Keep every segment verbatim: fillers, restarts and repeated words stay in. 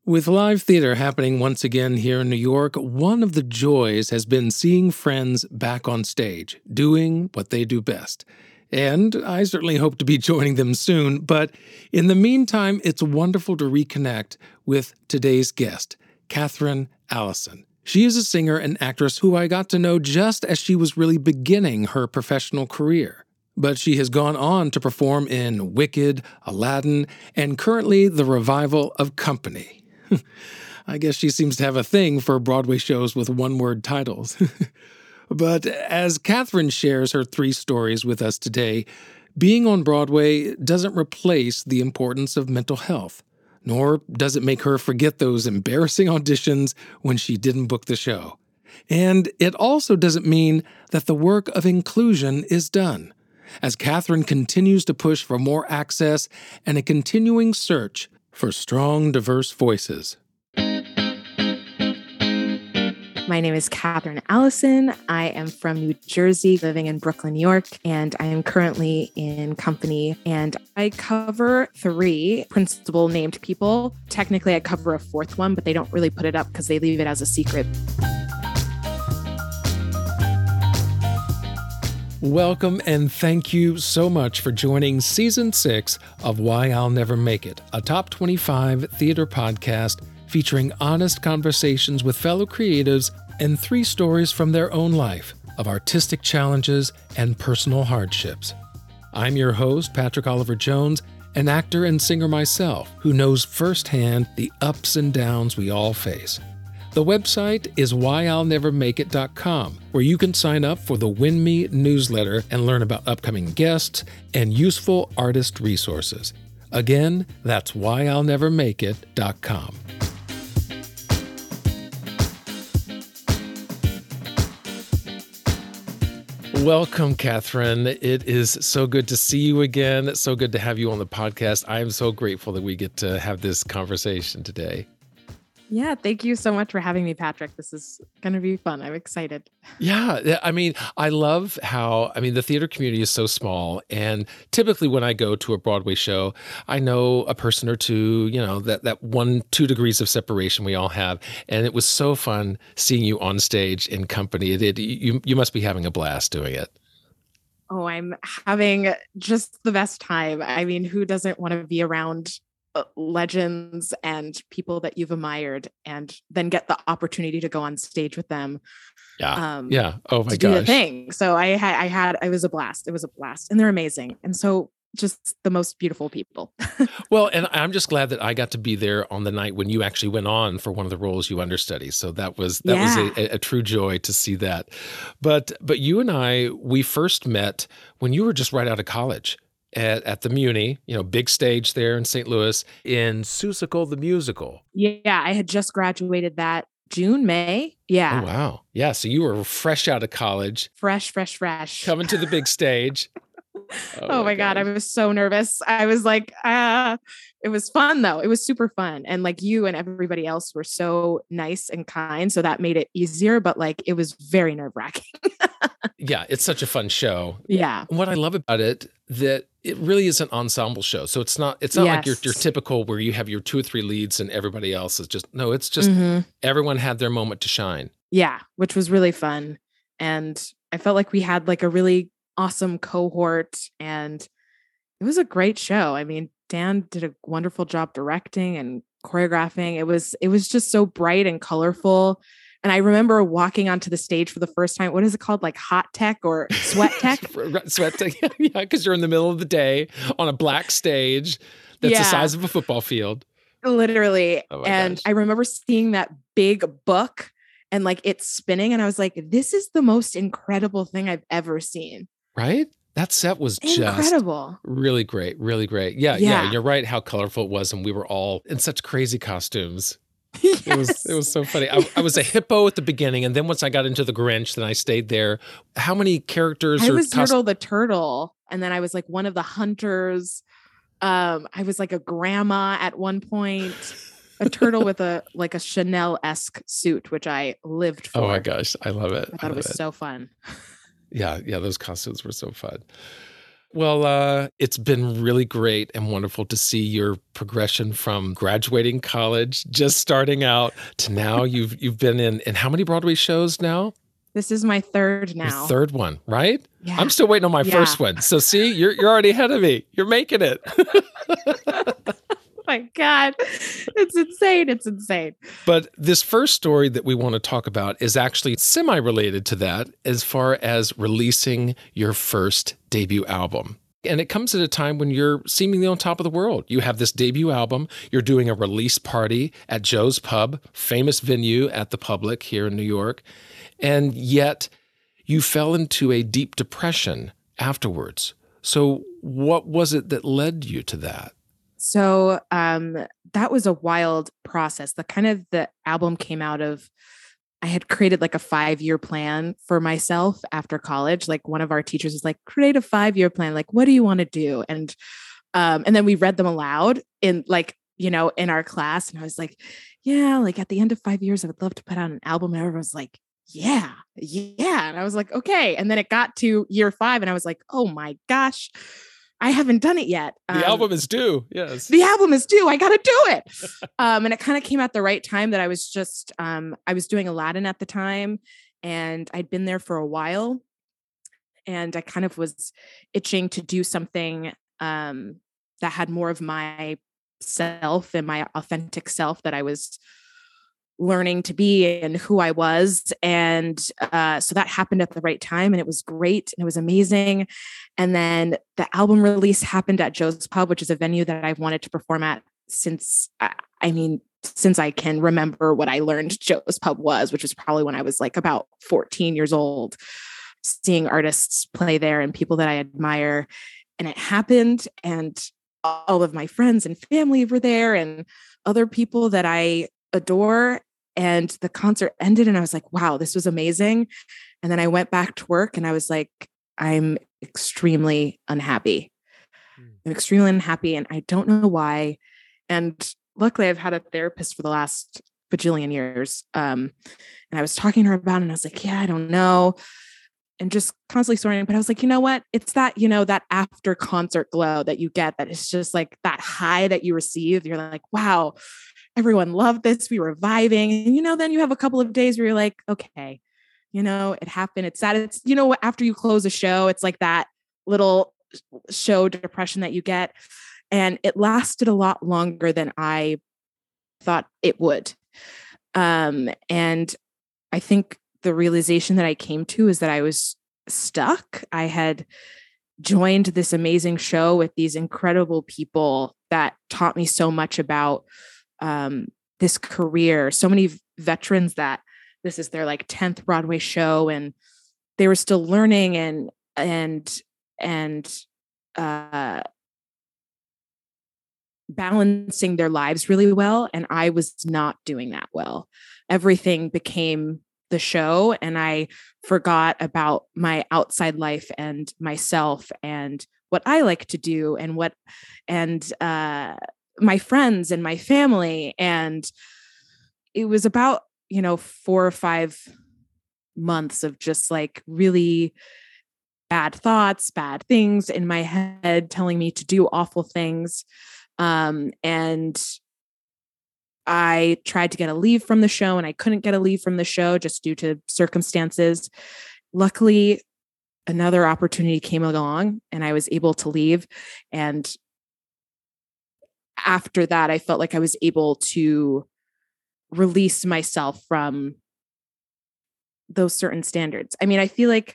With live theater happening once again here in New York, one of the joys has been seeing friends back on stage, doing what they do best. And I certainly hope to be joining them soon, but in the meantime, it's wonderful to reconnect with today's guest, Katherine Allison. She is a singer and actress who I got to know just as she was really beginning her professional career. But she has gone on to perform in Wicked, Aladdin, and currently the revival of Company. I guess she seems to have a thing for Broadway shows with one-word titles. But as Katherine shares her three stories with us today, being on Broadway doesn't replace the importance of mental health, nor does it make her forget those embarrassing auditions when she didn't book the show. And it also doesn't mean that the work of inclusion is done, as Katherine continues to push for more access and a continuing search for strong, diverse voices. My name is Katherine Allison. I am from New Jersey, living in Brooklyn, New York, and I am currently in Company. And I cover three principal named people. Technically, I cover a fourth one, but they don't really put it up because they leave it as a secret. Welcome and thank you so much for joining Season six of Why I'll Never Make It, a top twenty-five theater podcast featuring honest conversations with fellow creatives and three stories from their own life of artistic challenges and personal hardships. I'm your host, Patrick Oliver Jones, an actor and singer myself who knows firsthand the ups and downs we all face. The website is why I'll never make it dot com, where you can sign up for the Win Me newsletter and learn about upcoming guests and useful artist resources. Again, that's why I'll never make it dot com. Welcome, Katherine. It is so good to see you again. It's so good to have you on the podcast. I am so grateful that we get to have this conversation today. Yeah, thank you so much for having me, Patrick. This is going to be fun. I'm excited. Yeah, I mean, I love how, I mean, the theater community is so small. And typically when I go to a Broadway show, I know a person or two, you know, that, that one, two degrees of separation we all have. And it was so fun seeing you on stage in Company. It, it, you, you must be having a blast doing it. Oh, I'm having just the best time. I mean, who doesn't want to be around legends and people that you've admired and then get the opportunity to go on stage with them? Yeah. Um, yeah. Oh my to gosh. do the thing. So I had, I had, it was a blast. It was a blast and they're amazing. And so just the most beautiful people. Well, and I'm just glad that I got to be there on the night when you actually went on for one of the roles you understudied. So that was, that yeah. was a, a true joy to see that. But, but you and I, we first met when you were just right out of college. At, at the Muni, you know, big stage there in Saint Louis, in Seussical the Musical. Yeah, I had just graduated that June, May. Yeah. Oh, wow. Yeah, so you were fresh out of college. Fresh, fresh, fresh. Coming to the big stage. Oh, oh my God, I was so nervous. I was like, ah, it was fun though. It was super fun. And like you and everybody else were so nice and kind. So that made it easier, but like, it was very nerve wracking. Yeah, it's such a fun show. Yeah. What I love about it, that it really is an ensemble show. So it's not, it's not yes. like your, your typical where you have your two or three leads and everybody else is just, no, it's just mm-hmm. everyone had their moment to shine. Yeah, which was really fun. And I felt like we had like a really awesome cohort and it was a great show. I mean, Dan did a wonderful job directing and choreographing. It was, it was just so bright and colorful. And I remember walking onto the stage for the first time. What is it called? Like hot tech or sweat tech? Sweat tech. Yeah, because you're in the middle of the day on a black stage that's yeah. the size of a football field. Literally. Oh and gosh. I remember seeing that big book and like it's spinning. And I was like, this is the most incredible thing I've ever seen. Right? That set was just incredible. Really great. Really great. Yeah, yeah. Yeah. You're right how colorful it was. And we were all in such crazy costumes. Yes. It was it was so funny. I, I was a hippo at the beginning, and then once I got into the Grinch, then I stayed there. How many characters? I or was cos- Turtle the Turtle, and then I was like one of the hunters. Um, I was like a grandma at one point, a turtle with a like a Chanel-esque suit, which I lived for. Oh my gosh, I love it. I thought I it was it. so fun. Yeah, yeah, those costumes were so fun. Well, uh, it's been really great and wonderful to see your progression from graduating college, just starting out, to now you've you've been in, in how many Broadway shows now? This is my third Your now. third one, right? Yeah. I'm still waiting on my Yeah. first one. So see, you're you're already ahead of me. You're making it. My God, it's insane. It's insane. But this first story that we want to talk about is actually semi-related to that as far as releasing your first debut album. And it comes at a time when you're seemingly on top of the world. You have this debut album, you're doing a release party at Joe's Pub, famous venue at the Public here in New York, and yet you fell into a deep depression afterwards. So what was it that led you to that? So um, that was a wild process. The kind of the album came out of, I had created like a five-year plan for myself after college. Like one of our teachers was like, create a five-year plan. Like, what do you want to do? And um, and then we read them aloud in like, you know, in our class. And I was like, yeah, like at the end of five years, I would love to put out an album. And everyone was like, yeah, yeah. And I was like, okay. And then it got to year five and I was like, oh my gosh, I haven't done it yet. The um, album is due. Yes. The album is due. I got to do it. um, and it kind of came at the right time that I was just, um, I was doing Aladdin at the time and I'd been there for a while and I kind of was itching to do something um, that had more of my self and my authentic self that I was learning to be and who I was. And uh, so that happened at the right time and it was great and it was amazing. And then the album release happened at Joe's Pub, which is a venue that I've wanted to perform at since, uh, I mean, since I can remember what I learned Joe's Pub was, which was probably when I was like about fourteen years old, seeing artists play there and people that I admire. And it happened and all of my friends and family were there and other people that I adore. And the concert ended and I was like, wow, this was amazing. And then I went back to work and I was like, I'm extremely unhappy. Mm. I'm extremely unhappy and I don't know why. And luckily I've had a therapist for the last bajillion years. Um, and I was talking to her about it and I was like, yeah, I don't know. And just constantly sorting. But I was like, you know what? It's that, you know, that after concert glow that you get that it's just like that high that you receive. You're like, wow, everyone loved this. We were vibing. And, you know, then you have a couple of days where you're like, okay, you know, it happened. It's sad. It's, you know, after you close a show, it's like that little show depression that you get. And it lasted a lot longer than I thought it would. Um, and I think the realization that I came to is that I was stuck. I had joined this amazing show with these incredible people that taught me so much about um, this career, so many veterans that this is their like tenth Broadway show and they were still learning and, and, and, uh, balancing their lives really well. And I was not doing that well. Everything became the show and I forgot about my outside life and myself and what I like to do and what, and, uh, my friends and my family. And it was about, you know, four or five months of just like really bad thoughts, bad things in my head telling me to do awful things. Um, and I tried to get a leave from the show and I couldn't get a leave from the show just due to circumstances. Luckily, another opportunity came along and I was able to leave. And after that, I felt like I was able to release myself from those certain standards. I mean, I feel like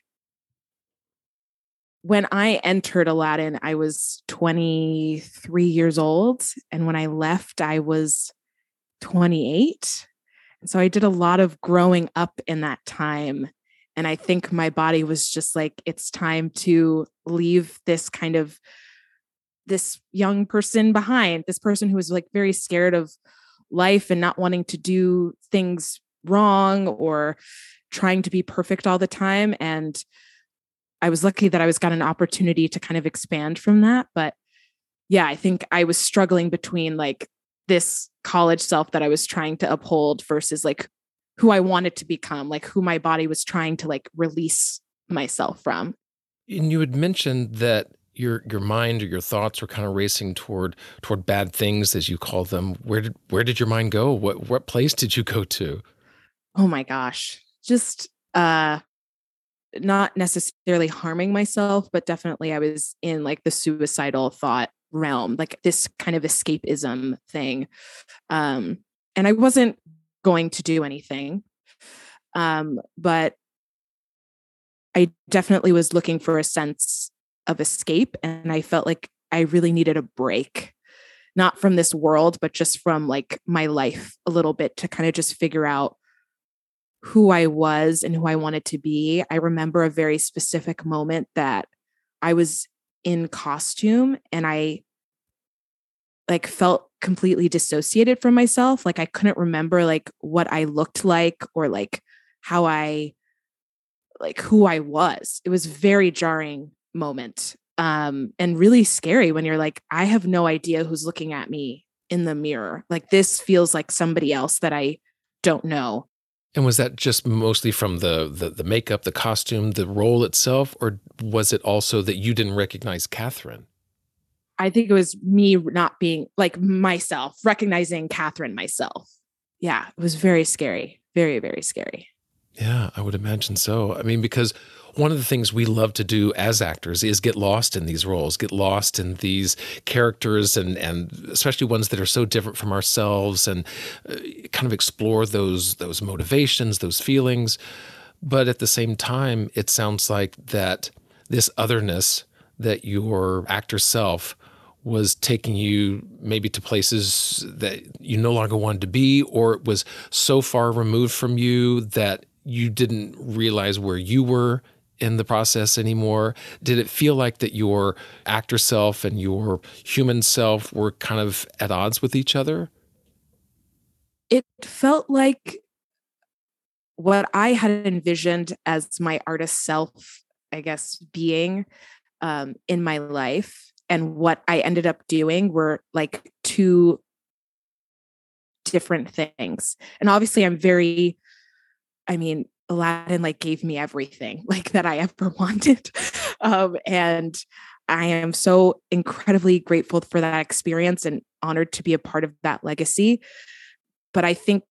when I entered Aladdin, I was twenty-three years old. And when I left, I was twenty-eight. And so I did a lot of growing up in that time. And I think my body was just like, it's time to leave this kind of this young person behind, this person who was like very scared of life and not wanting to do things wrong or trying to be perfect all the time. And I was lucky that I was got an opportunity to kind of expand from that. But yeah, I think I was struggling between like this college self that I was trying to uphold versus like who I wanted to become, like who my body was trying to like release myself from. And you had mentioned that your your mind or your thoughts were kind of racing toward toward bad things, as you call them, where did where did your mind go? What what place did you go to? Oh my gosh. Just uh not necessarily harming myself, but definitely I was in like the suicidal thought realm, like this kind of escapism thing. Um, and I wasn't going to do anything. Um, but I definitely was looking for a sense of escape. And I felt like I really needed a break, not from this world, but just from like my life a little bit to kind of just figure out who I was and who I wanted to be. I remember a very specific moment that I was in costume and I like felt completely dissociated from myself. Like I couldn't remember like what I looked like or like how I like who I was. It was a very jarring moment. Um, and really scary when you're like, I have no idea who's looking at me in the mirror. Like this feels like somebody else that I don't know. And was that just mostly from the, the the makeup, the costume, the role itself, or was it also that you didn't recognize Catherine? I think it was me not being like myself, recognizing Catherine myself. Yeah, it was very scary. Very, very scary. Yeah, I would imagine so. I mean, because one of the things we love to do as actors is get lost in these roles, get lost in these characters, and and especially ones that are so different from ourselves, and uh, kind of explore those those motivations, those feelings. But at the same time, it sounds like that this otherness, that your actor self was taking you maybe to places that you no longer wanted to be, or it was so far removed from you that you didn't realize where you were in the process anymore. Did it feel like that your actor self and your human self were kind of at odds with each other? It felt like what I had envisioned as my artist self, I guess, being um, in my life and what I ended up doing were like two different things. And obviously I'm very, I mean, Aladdin like gave me everything like that I ever wanted. Um, and I am so incredibly grateful for that experience and honored to be a part of that legacy. But I think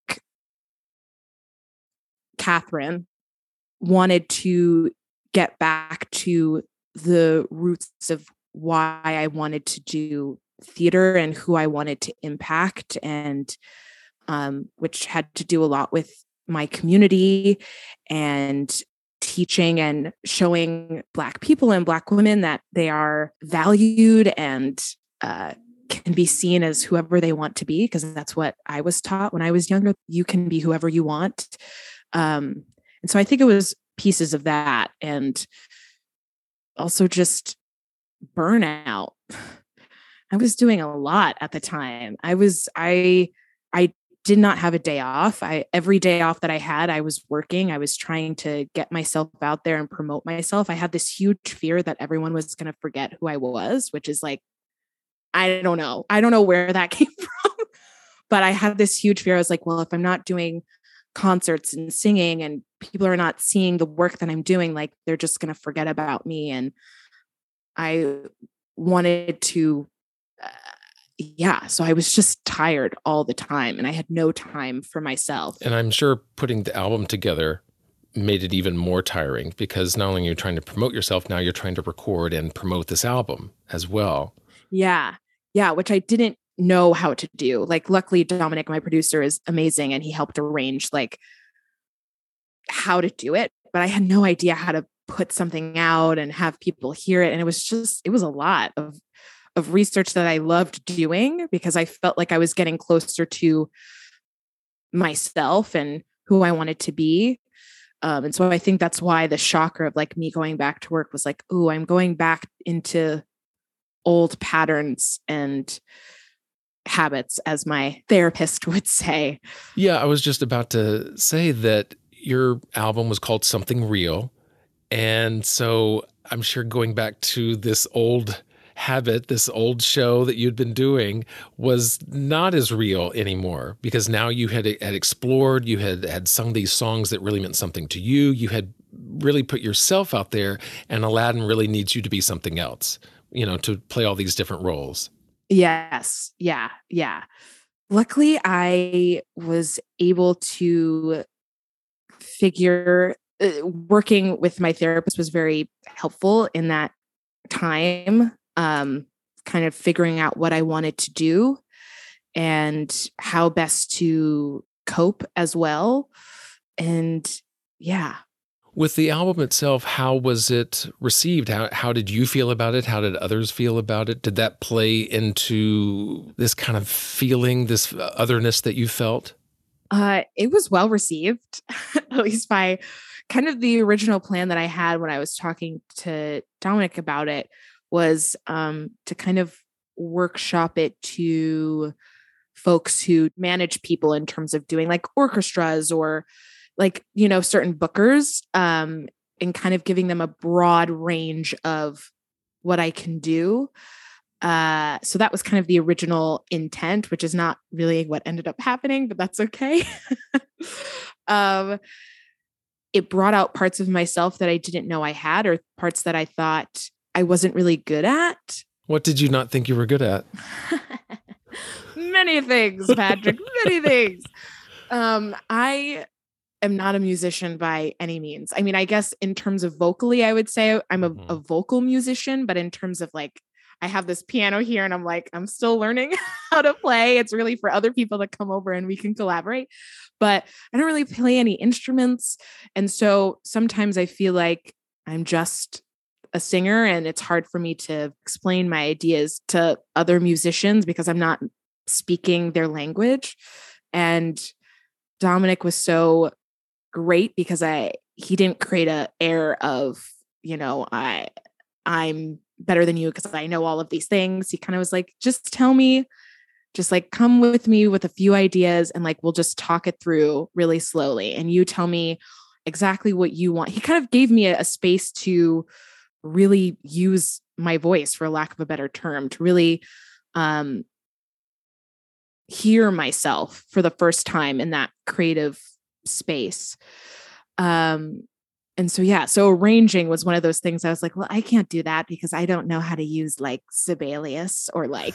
Catherine wanted to get back to the roots of why I wanted to do theater and who I wanted to impact, and um, which had to do a lot with my community and teaching and showing Black people and Black women that they are valued and uh, can be seen as whoever they want to be, because that's what I was taught when I was younger. You can be whoever you want. Um, and so I think it was pieces of that, and also just burnout. I was doing a lot at the time. I was, I, I did not have a day off. I, every day off that I had, I was working. I was trying to get myself out there and promote myself. I had this huge fear that everyone was going to forget who I was, which is like, I don't know. I don't know where that came from, but I had this huge fear. I was like, well, if I'm not doing concerts and singing and people are not seeing the work that I'm doing, like they're just going to forget about me. And I wanted to, uh, yeah. So I was just tired all the time and I had no time for myself. And I'm sure putting the album together made it even more tiring, because not only are you trying to promote yourself, now you're trying to record and promote this album as well. Yeah. Yeah. Which I didn't know how to do. Like, luckily Dominic, my producer, is amazing and he helped arrange like how to do it, but I had no idea how to put something out and have people hear it. And it was just, it was a lot of, of research that I loved doing, because I felt like I was getting closer to myself and who I wanted to be. Um, and so I think that's why the shocker of like me going back to work was like, oh, I'm going back into old patterns and habits, as my therapist would say. Yeah, I was just about to say that your album was called Something Real. And so I'm sure going back to this old habit, this old show that you'd been doing, was not as real anymore, because now you had, had explored, you had, had sung these songs that really meant something to you. You had really put yourself out there, and Aladdin really needs you to be something else. you know, to play all these different roles. Yes. Yeah. Yeah. Luckily, I was able to figure uh, working with my therapist was very helpful in that time, um, kind of figuring out what I wanted to do and how best to cope as well. And yeah. With the album itself, how was it received? How how did you feel about it? How did others feel about it? Did that play into this kind of feeling, this otherness that you felt? Uh, it was well received, at least by kind of the original plan that I had when I was talking to Dominic about it was um, to kind of workshop it to folks who manage people in terms of doing like orchestras or like, you know, certain bookers, um, and kind of giving them a broad range of what I can do. Uh, so that was kind of the original intent, which is not really what ended up happening, but that's okay. um, it brought out parts of myself that I didn't know I had, or parts that I thought I wasn't really good at. What did you not think you were good at? Many things, Patrick, many things. Um, I am not a musician by any means. I mean, I guess in terms of vocally, I would say I'm a, mm-hmm. a vocal musician, but in terms of like, I have this piano here and I'm like, I'm still learning how to play. It's really for other people to come over and we can collaborate, but I don't really play any instruments. And so sometimes I feel like I'm just a singer and it's hard for me to explain my ideas to other musicians because I'm not speaking their language. And Dominic was so great because I, he didn't create a air of, you know, I, I'm better than you because I know all of these things. He kind of was like, just tell me, just like, come with me with a few ideas and like, we'll just talk it through really slowly. And you tell me exactly what you want. He kind of gave me a, a space to really use my voice, for lack of a better term, to really um, hear myself for the first time in that creative space. Um, and so, yeah, so arranging was one of those things I was like, well, I can't do that because I don't know how to use like Sibelius or like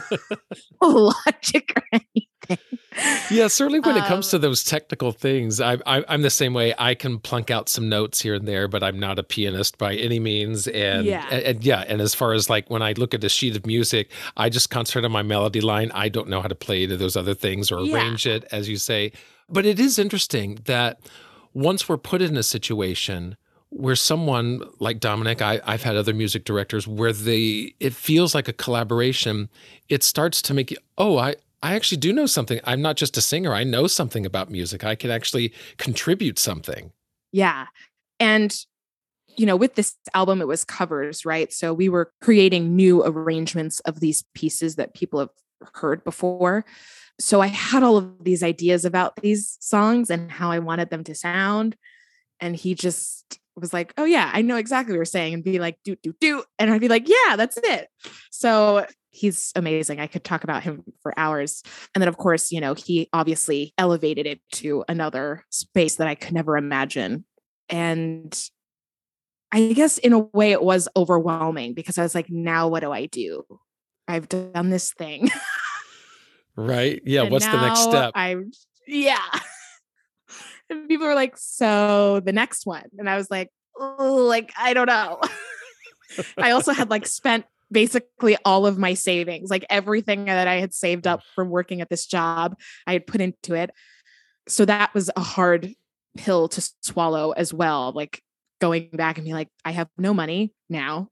Logic or anything. Yeah, certainly when um, it comes to those technical things, I, I, I'm the same way. I can plunk out some notes here and there, but I'm not a pianist by any means. And yeah, and, and yeah, and as far as like when I look at a sheet of music, I just concentrate on my melody line. I don't know how to play to those other things or yeah. arrange it, as you say. But it is interesting that once we're put in a situation where someone like Dominic, I, I've had other music directors where they, it feels like a collaboration. It starts to make you, oh, I, I actually do know something. I'm not just a singer. I know something about music. I can actually contribute something. Yeah. And, you know, with this album, it was covers, right? So we were creating new arrangements of these pieces that people have heard before. So I had all of these ideas about these songs and how I wanted them to sound. And he just was like, oh yeah, I know exactly what you're saying, and be like, do, do, do. And I'd be like, yeah, that's it. So he's amazing. I could talk about him for hours. And then of course, you know, he obviously elevated it to another space that I could never imagine. And I guess in a way it was overwhelming because I was like, now what do I do? I've done this thing. Right. Yeah. And what's the next step? I yeah. And people were like, so the next one. And I was like, oh, like, I don't know. I also had like spent basically all of my savings, like everything that I had saved up from working at this job, I had put into it. So that was a hard pill to swallow as well. Like going back and being like, I have no money now.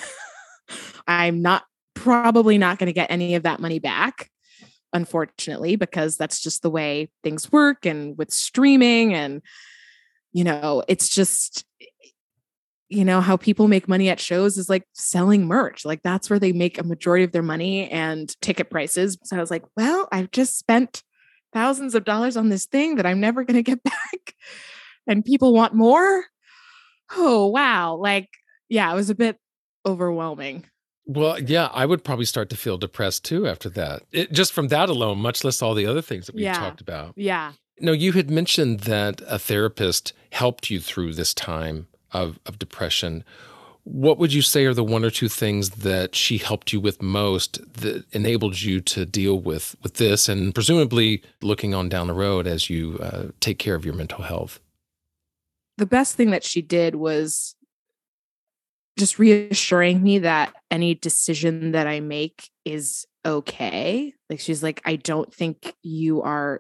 I'm not probably not going to get any of that money back, unfortunately, because that's just the way things work. And with streaming and, you know, it's just, you know, how people make money at shows is like selling merch. Like that's where they make a majority of their money and ticket prices. So I was like, well, I've just spent thousands of dollars on this thing that I'm never going to get back. And people want more. Oh, wow. Like, yeah, it was a bit overwhelming. Well, yeah, I would probably start to feel depressed too after that. It, just from that alone, much less all the other things that we've yeah. talked about. Yeah. No, you had mentioned that a therapist helped you through this time of, of depression. What would you say are the one or two things that she helped you with most that enabled you to deal with with this and presumably looking on down the road as you uh, take care of your mental health? The best thing that she did was just reassuring me that any decision that I make is okay. Like she's like, I don't think you are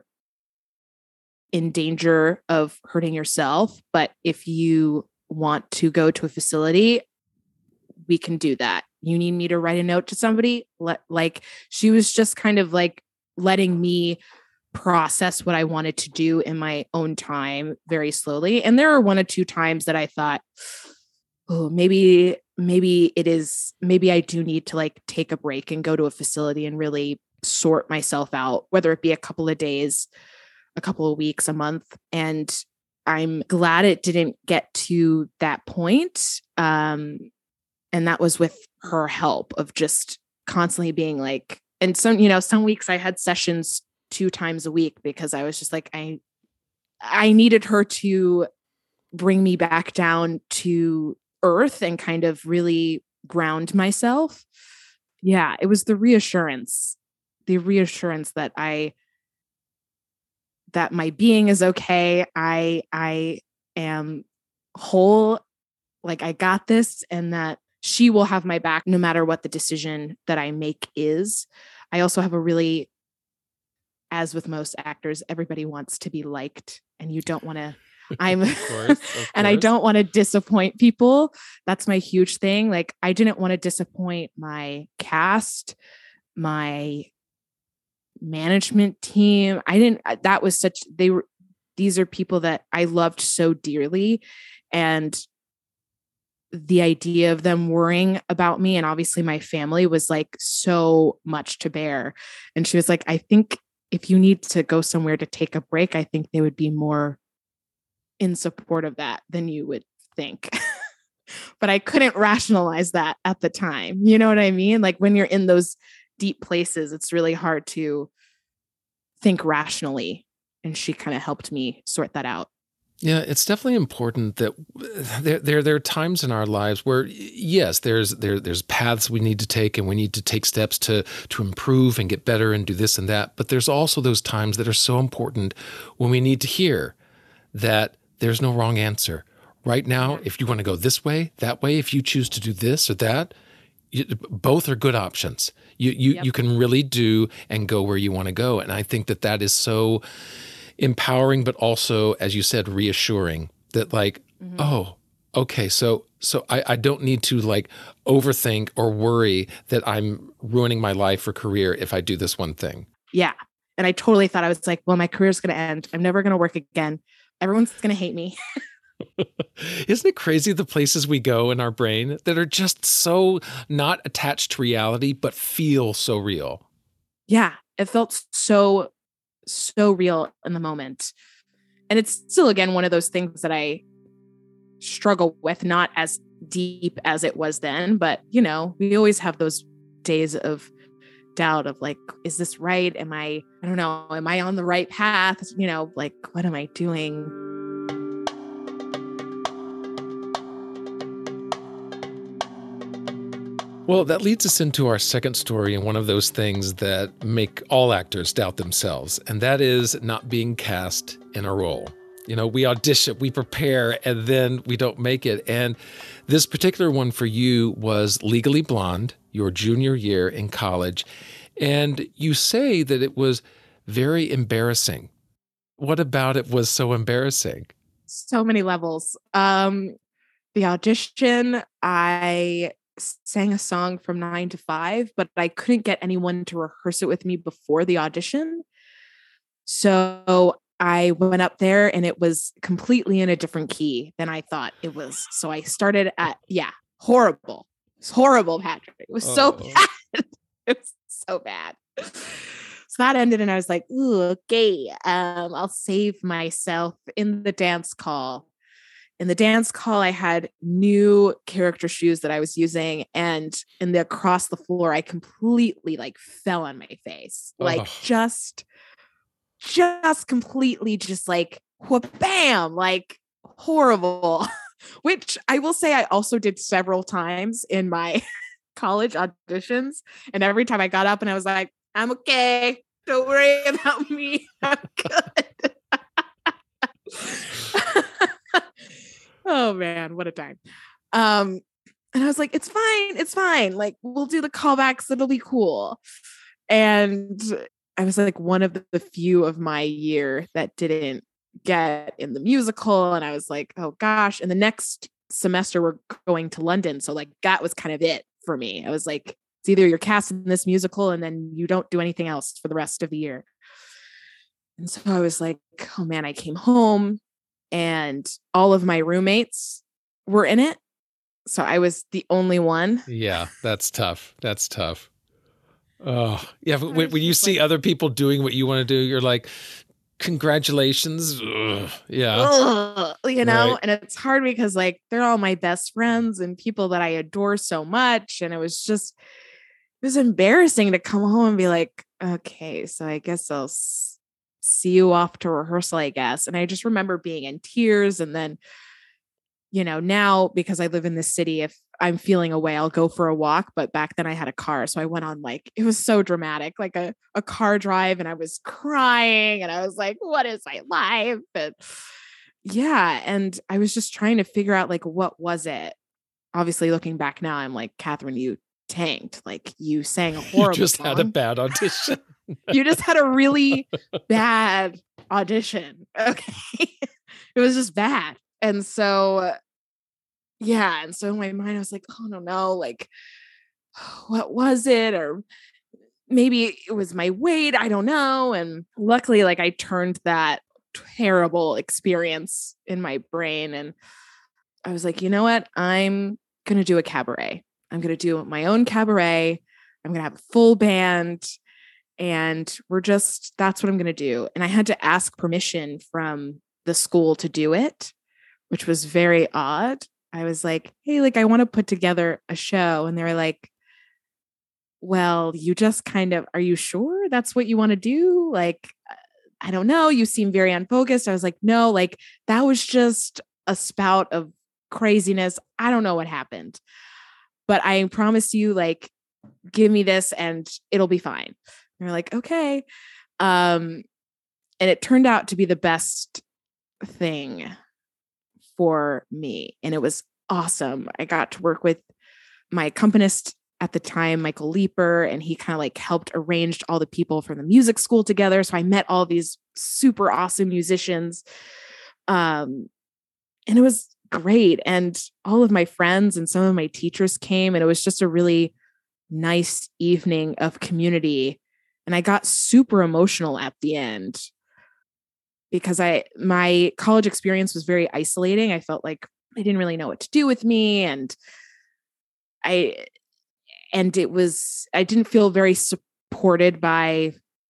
in danger of hurting yourself, but if you want to go to a facility, we can do that. You need me to write a note to somebody? Let, like she was just kind of like letting me process what I wanted to do in my own time very slowly. And there are one or two times that I thought, oh, maybe, maybe it is, maybe I do need to like take a break and go to a facility and really sort myself out, whether it be a couple of days, a couple of weeks, a month. And I'm glad it didn't get to that point. Um, and that was with her help of just constantly being like, and some, you know, some weeks I had sessions two times a week because I was just like, I, I needed her to bring me back down to earth and kind of really ground myself. Yeah, it was the reassurance, the reassurance that I, that my being is okay. I, I am whole. Like I got this, and that she will have my back no matter what the decision that I make is. I also have a really, as with most actors, everybody wants to be liked, and you don't want to, I'm, Of course, of and I course. don't want to disappoint people. That's my huge thing. Like I didn't want to disappoint my cast, my management team. I didn't, that was such, they were, these are people that I loved so dearly. And the idea of them worrying about me and obviously my family was like so much to bear. And she was like, I think if you need to go somewhere to take a break, I think they would be more in support of that than you would think. But I couldn't rationalize that at the time. You know what I mean? Like when you're in those deep places, it's really hard to think rationally. And she kind of helped me sort that out. Yeah, it's definitely important that there, there there are times in our lives where yes, there's there there's paths we need to take and we need to take steps to to improve and get better and do this and that. But there's also those times that are so important when we need to hear that there's no wrong answer. Right now, if you want to go this way, that way, if you choose to do this or that, you, both are good options. You you Yep. you can really do and go where you want to go. And I think that that is so empowering, but also, as you said, reassuring that like, Mhm. oh, okay, so so I, I don't need to like overthink or worry that I'm ruining my life or career if I do this one thing. Yeah. And I totally thought I was like, well, my career's going to end. I'm never going to work again. Everyone's going to hate me. Isn't it crazy the places we go in our brain that are just so not attached to reality, but feel so real? Yeah. It felt so, so real in the moment. And it's still, again, one of those things that I struggle with, not as deep as it was then, but you know, we always have those days of doubt of like, is this right? Am I, I don't know, am I on the right path? You know, like, what am I doing? Well, that leads us into our second story and one of those things that make all actors doubt themselves, and that is not being cast in a role. You know, we audition, we prepare, and then we don't make it. And this particular one for you was Legally Blonde, your junior year in college. And you say that it was very embarrassing. What about it was so embarrassing? So many levels. Um, the audition, I sang a song from nine to five, but I couldn't get anyone to rehearse it with me before the audition. So I went up there and it was completely in a different key than I thought it was. So I started at, yeah, horrible. It's horrible, Patrick. It was so Oh. bad. It was so bad. So that ended and I was like, ooh, okay, um, I'll save myself in the dance call. In the dance call, I had new character shoes that I was using. And in the across the floor, I completely like fell on my face. Like Ugh. just, just completely just like whoop, bam, like horrible. which I will say I also did several times in my college auditions. And every time I got up and I was like, I'm okay. Don't worry about me. I'm good. Oh man, what a time. Um, and I was like, it's fine. It's fine. Like, we'll do the callbacks. It'll be cool. And I was like one of the few of my year that didn't get in the musical. And I was like, oh gosh. And the next semester we're going to London. So like that was kind of it for me. I was like, it's either you're cast in this musical and then you don't do anything else for the rest of the year. And so I was like, oh man, I came home and all of my roommates were in it. So I was the only one. Yeah, that's tough. That's tough. Oh, yeah. When, when you see like, other people doing what you want to do, you're like, congratulations. Ugh, yeah. Ugh, you know, right. And it's hard because like they're all my best friends and people that I adore so much. And it was just, it was embarrassing to come home and be like, okay, so I guess I'll s- see you off to rehearsal, I guess. And I just remember being in tears. And then, you know, now because I live in this city, if I'm feeling away, I'll go for a walk. But back then I had a car. So I went on like, it was so dramatic, like a, a car drive, and I was crying and I was like, what is my life? And yeah. And I was just trying to figure out like, what was it? Obviously looking back now, I'm like, Catherine, you tanked. Like you sang a horrible You just song. had a bad audition. You just had a really bad audition. Okay. It was just bad. And so, yeah. And so in my mind, I was like, oh, no, no, like, what was it? Or maybe it was my weight. I don't know. And luckily, like, I turned that terrible experience in my brain. And I was like, you know what? I'm going to do a cabaret. I'm going to do my own cabaret. I'm going to have a full band. And we're just, that's what I'm going to do. And I had to ask permission from the school to do it, which was very odd. I was like, hey, like, I want to put together a show. And they were like, well, you just kind of, are you sure that's what you want to do? Like, I don't know. You seem very unfocused. I was like, no, like that was just a spout of craziness. I don't know what happened, but I promise you, like, give me this and it'll be fine. And they're like, okay. Um, and it turned out to be the best thing for me. And it was awesome. I got to work with my accompanist at the time, Michael Leeper, and he kind of like helped arrange all the people from the music school together. So I met all these super awesome musicians. Um, and it was great. And all of my friends and some of my teachers came, and it was just a really nice evening of community. And I got super emotional at the end because I, my college experience was very isolating. I felt like I didn't really know what to do with me. And I, and it was, I didn't feel very supported by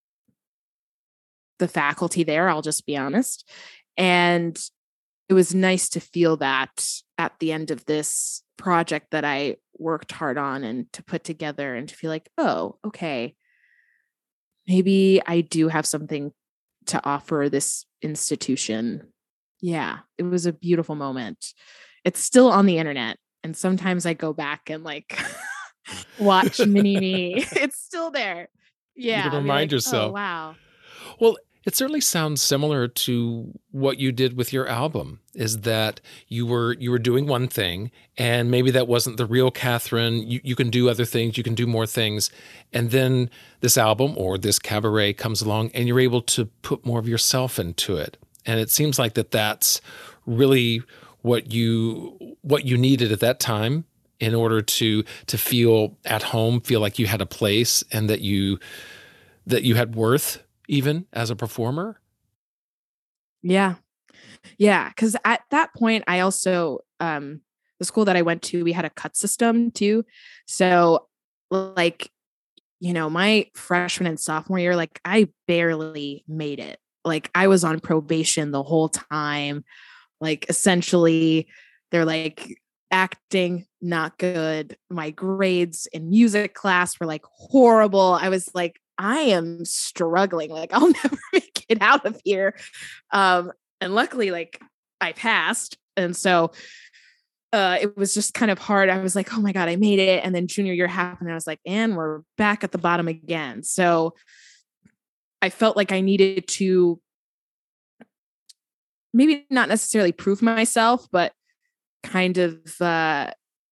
the faculty there. I'll just be honest. And it was nice to feel that at the end of this project that I worked hard on and to put together, and to feel like, oh, okay, maybe I do have something to offer this institution. Yeah, it was a beautiful moment. It's still on the internet. And sometimes I go back and like watch Mini Me. It's still there. Yeah. You can remind like, yourself. Oh, wow. Well, it certainly sounds similar to what you did with your album, is that you were you were doing one thing, and maybe that wasn't the real Catherine. You, you can do other things. You can do more things. And then this album or this cabaret comes along, and you're able to put more of yourself into it. And it seems like that that's really what you what you needed at that time in order to to feel at home, feel like you had a place, and that you that you had worth, even as a performer. Yeah. Yeah. Cause at that point, I also, um, the school that I went to, we had a cut system too. So like, you know, my freshman and sophomore year, like I barely made it. Like I was on probation the whole time. Like essentially they're like, acting, not good. My grades in music class were like horrible. I was like, I am struggling. Like I'll never make it out of here. Um, and luckily, like I passed. And so uh, it was just kind of hard. I was like, oh my God, I made it. And then junior year happened. And I was like, and we're back at the bottom again. So I felt like I needed to maybe not necessarily prove myself, but kind of uh,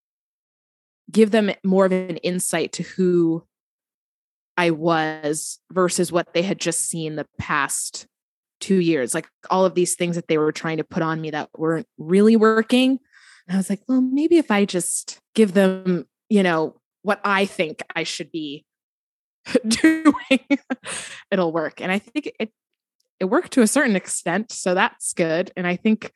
give them more of an insight to who I was versus what they had just seen the past two years. Like all of these things that they were trying to put on me that weren't really working. And I was like, well, maybe if I just give them, you know, what I think I should be doing, it'll work. And I think it, it worked to a certain extent. So that's good. And I think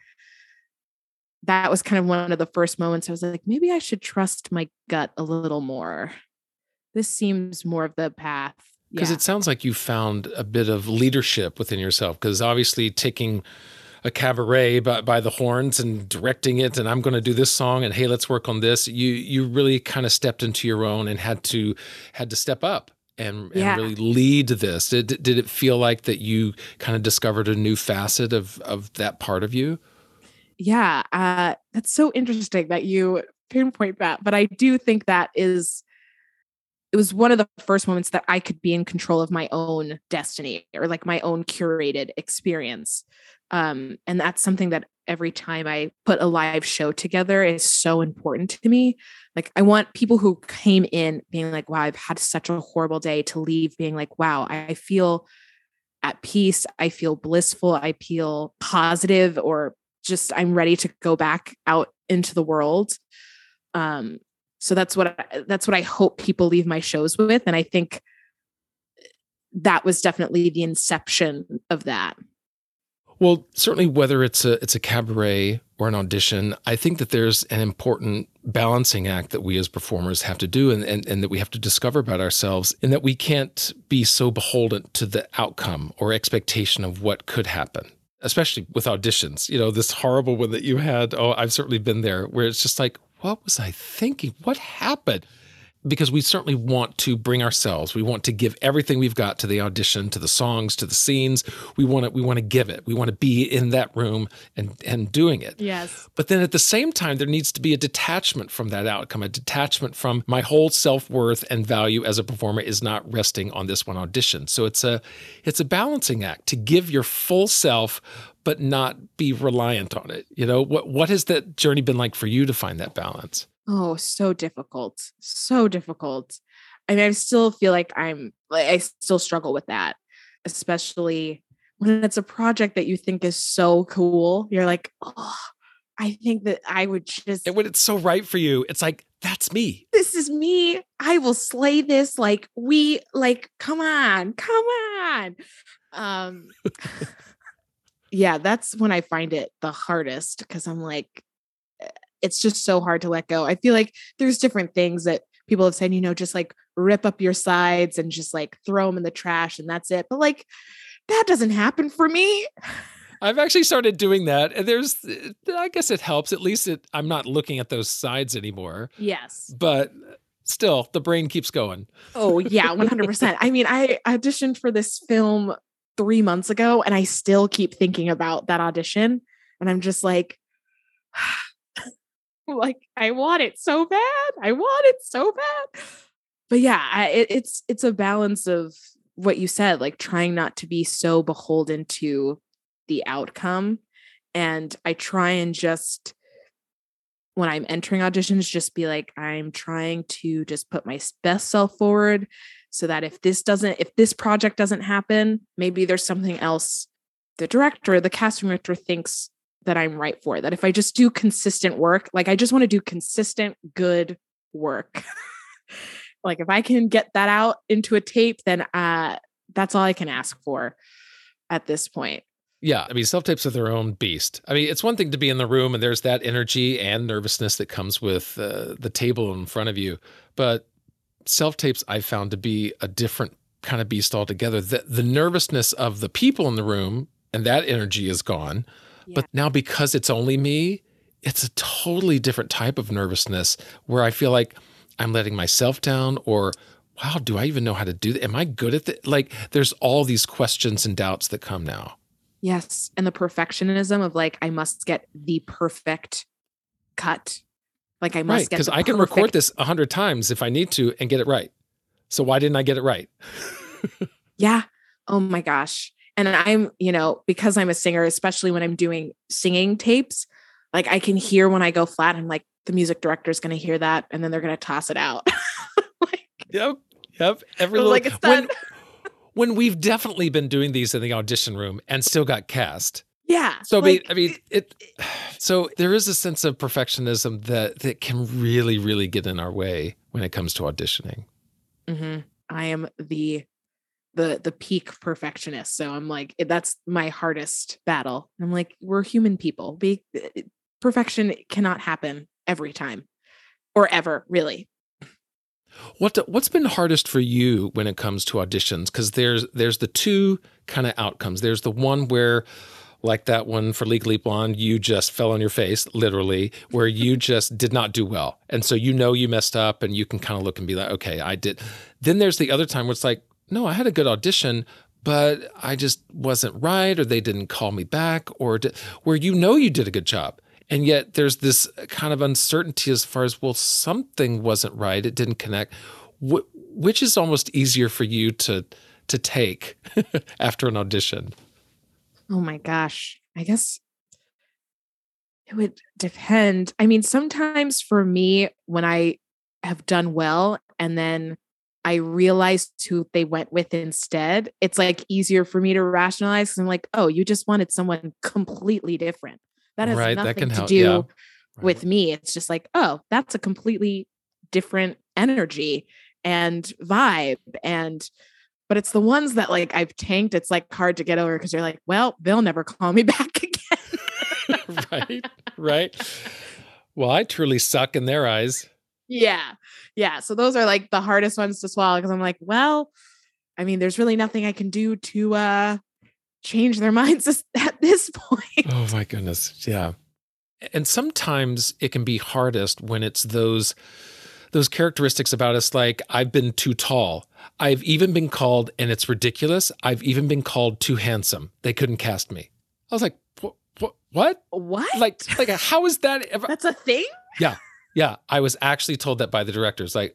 that was kind of one of the first moments I was like, maybe I should trust my gut a little more. This seems more of the path. Because yeah. It sounds like you found a bit of leadership within yourself, because obviously taking a cabaret by, by the horns and directing it, and I'm going to do this song, and hey, let's work on this. You you really kind of stepped into your own and had to had to step up and, Yeah. and really lead this. Did, did it feel like that you kind of discovered a new facet of of that part of you? Yeah, uh, that's so interesting that you pinpoint that. But I do think that is, it was one of the first moments that I could be in control of my own destiny or like my own curated experience. Um, and that's something that every time I put a live show together is so important to me. Like I want people who came in being like, wow, I've had such a horrible day, to leave being like, wow, I feel at peace. I feel blissful. I feel positive, or just I'm ready to go back out into the world. Um, so that's what I, that's what I hope people leave my shows with. And I think that was definitely the inception of that. Well, certainly whether it's a it's a cabaret or an audition, I think that there's an important balancing act that we as performers have to do, and, and, and that we have to discover about ourselves, and that we can't be so beholden to the outcome or expectation of what could happen, especially with auditions. You know, this horrible one that you had, oh, I've certainly been there, where it's just like, what was I thinking? What happened? Because we certainly want to bring ourselves. We want to give everything we've got to the audition, to the songs, to the scenes. We want to, we want to give it. We want to be in that room and, and doing it. Yes. But then at the same time, there needs to be a detachment from that outcome, a detachment from my whole self-worth and value as a performer is not resting on this one audition. So it's a, it's a balancing act to give your full self, but not be reliant on it. You know, what, what has that journey been like for you to find that balance? Oh, so difficult. So difficult. I mean, I still feel like I'm, like, I still struggle with that, especially when it's a project that you think is so cool. You're like, oh, I think that I would just. And when it's so right for you, it's like, that's me. This is me. I will slay this. Like, we, like, come on, come on. Um, yeah, that's when I find it the hardest, because I'm like, it's just so hard to let go. I feel like there's different things that people have said, you know, just like rip up your sides and just like throw them in the trash and that's it. But like, that doesn't happen for me. I've actually started doing that. And there's, I guess it helps. At least it, I'm not looking at those sides anymore. Yes. But still, the brain keeps going. Oh, yeah, one hundred percent. I mean, I auditioned for this film three months ago and I still keep thinking about that audition. And I'm just like, like, I want it so bad. I want it so bad. But yeah, I, it, it's it's a balance of what you said, like trying not to be so beholden to the outcome. And I try and just, when I'm entering auditions, just be like, I'm trying to just put my best self forward so that if this doesn't, if this project doesn't happen, maybe there's something else the director, the casting director thinks that I'm right for. That if I just do consistent work, like I just want to do consistent, good work. Like if I can get that out into a tape, then uh, that's all I can ask for at this point. Yeah. I mean, self-tapes are their own beast. I mean, it's one thing to be in the room and there's that energy and nervousness that comes with uh, the table in front of you. But self-tapes I've found to be a different kind of beast altogether. The, the nervousness of the people in the room and that energy is gone. Yeah. But now because it's only me, it's a totally different type of nervousness where I feel like I'm letting myself down, or, wow, do I even know how to do that? Am I good at that? Like, there's all these questions and doubts that come now. Yes. And the perfectionism of like, I must get the perfect cut. Like I Right, must get because the I can perfect. record this a hundred times if I need to and get it right. So why didn't I get it right? Yeah. Oh my gosh. And I'm, you know, because I'm a singer, especially when I'm doing singing tapes, like I can hear when I go flat. I'm like, the music director's going to hear that and then they're going to toss it out. Like, Yep, yep. Every I'm little like, it's done. when when we've definitely been doing these in the audition room and still got cast. Yeah. So I mean, like, I mean, it. So there is a sense of perfectionism that that can really, really get in our way when it comes to auditioning. mhm. I am the the the peak perfectionist. So I'm like, that's my hardest battle. I'm like, we're human people. Be perfection cannot happen every time or ever, really. What what's been hardest for you when it comes to auditions? Because there's there's the two kind of outcomes. There's the one where, like that one for Legally Blonde, you just fell on your face, literally, where you just did not do well. And so you know you messed up and you can kind of look and be like, okay, I did. Then there's the other time where it's like, no, I had a good audition, but I just wasn't right, or they didn't call me back, or did, where you know you did a good job. And yet there's this kind of uncertainty as far as, well, something wasn't right. It didn't connect. Wh- which is almost easier for you to to take after an audition? Oh my gosh. I guess it would depend. I mean, sometimes for me, when I have done well and then I realized who they went with instead, it's like easier for me to rationalize. 'Cause I'm like, oh, you just wanted someone completely different. That has Right, that can nothing to help. Yeah. do with Right. me. It's just like, oh, that's a completely different energy and vibe. And but it's the ones that like I've tanked, it's like hard to get over because you're like, well, they'll never call me back again. Right, right. Well, I truly suck in their eyes. Yeah. Yeah. So those are like the hardest ones to swallow because I'm like, well, I mean, there's really nothing I can do to uh change their minds at this point. Oh my goodness. Yeah. And sometimes it can be hardest when it's those those characteristics about us, like I've been too tall. I've even been called, and it's ridiculous, I've even been called too handsome. They couldn't cast me. I was like, what? What? What? What? Like, like how is that ever? That's a thing? Yeah. Yeah. I was actually told that by the directors, like,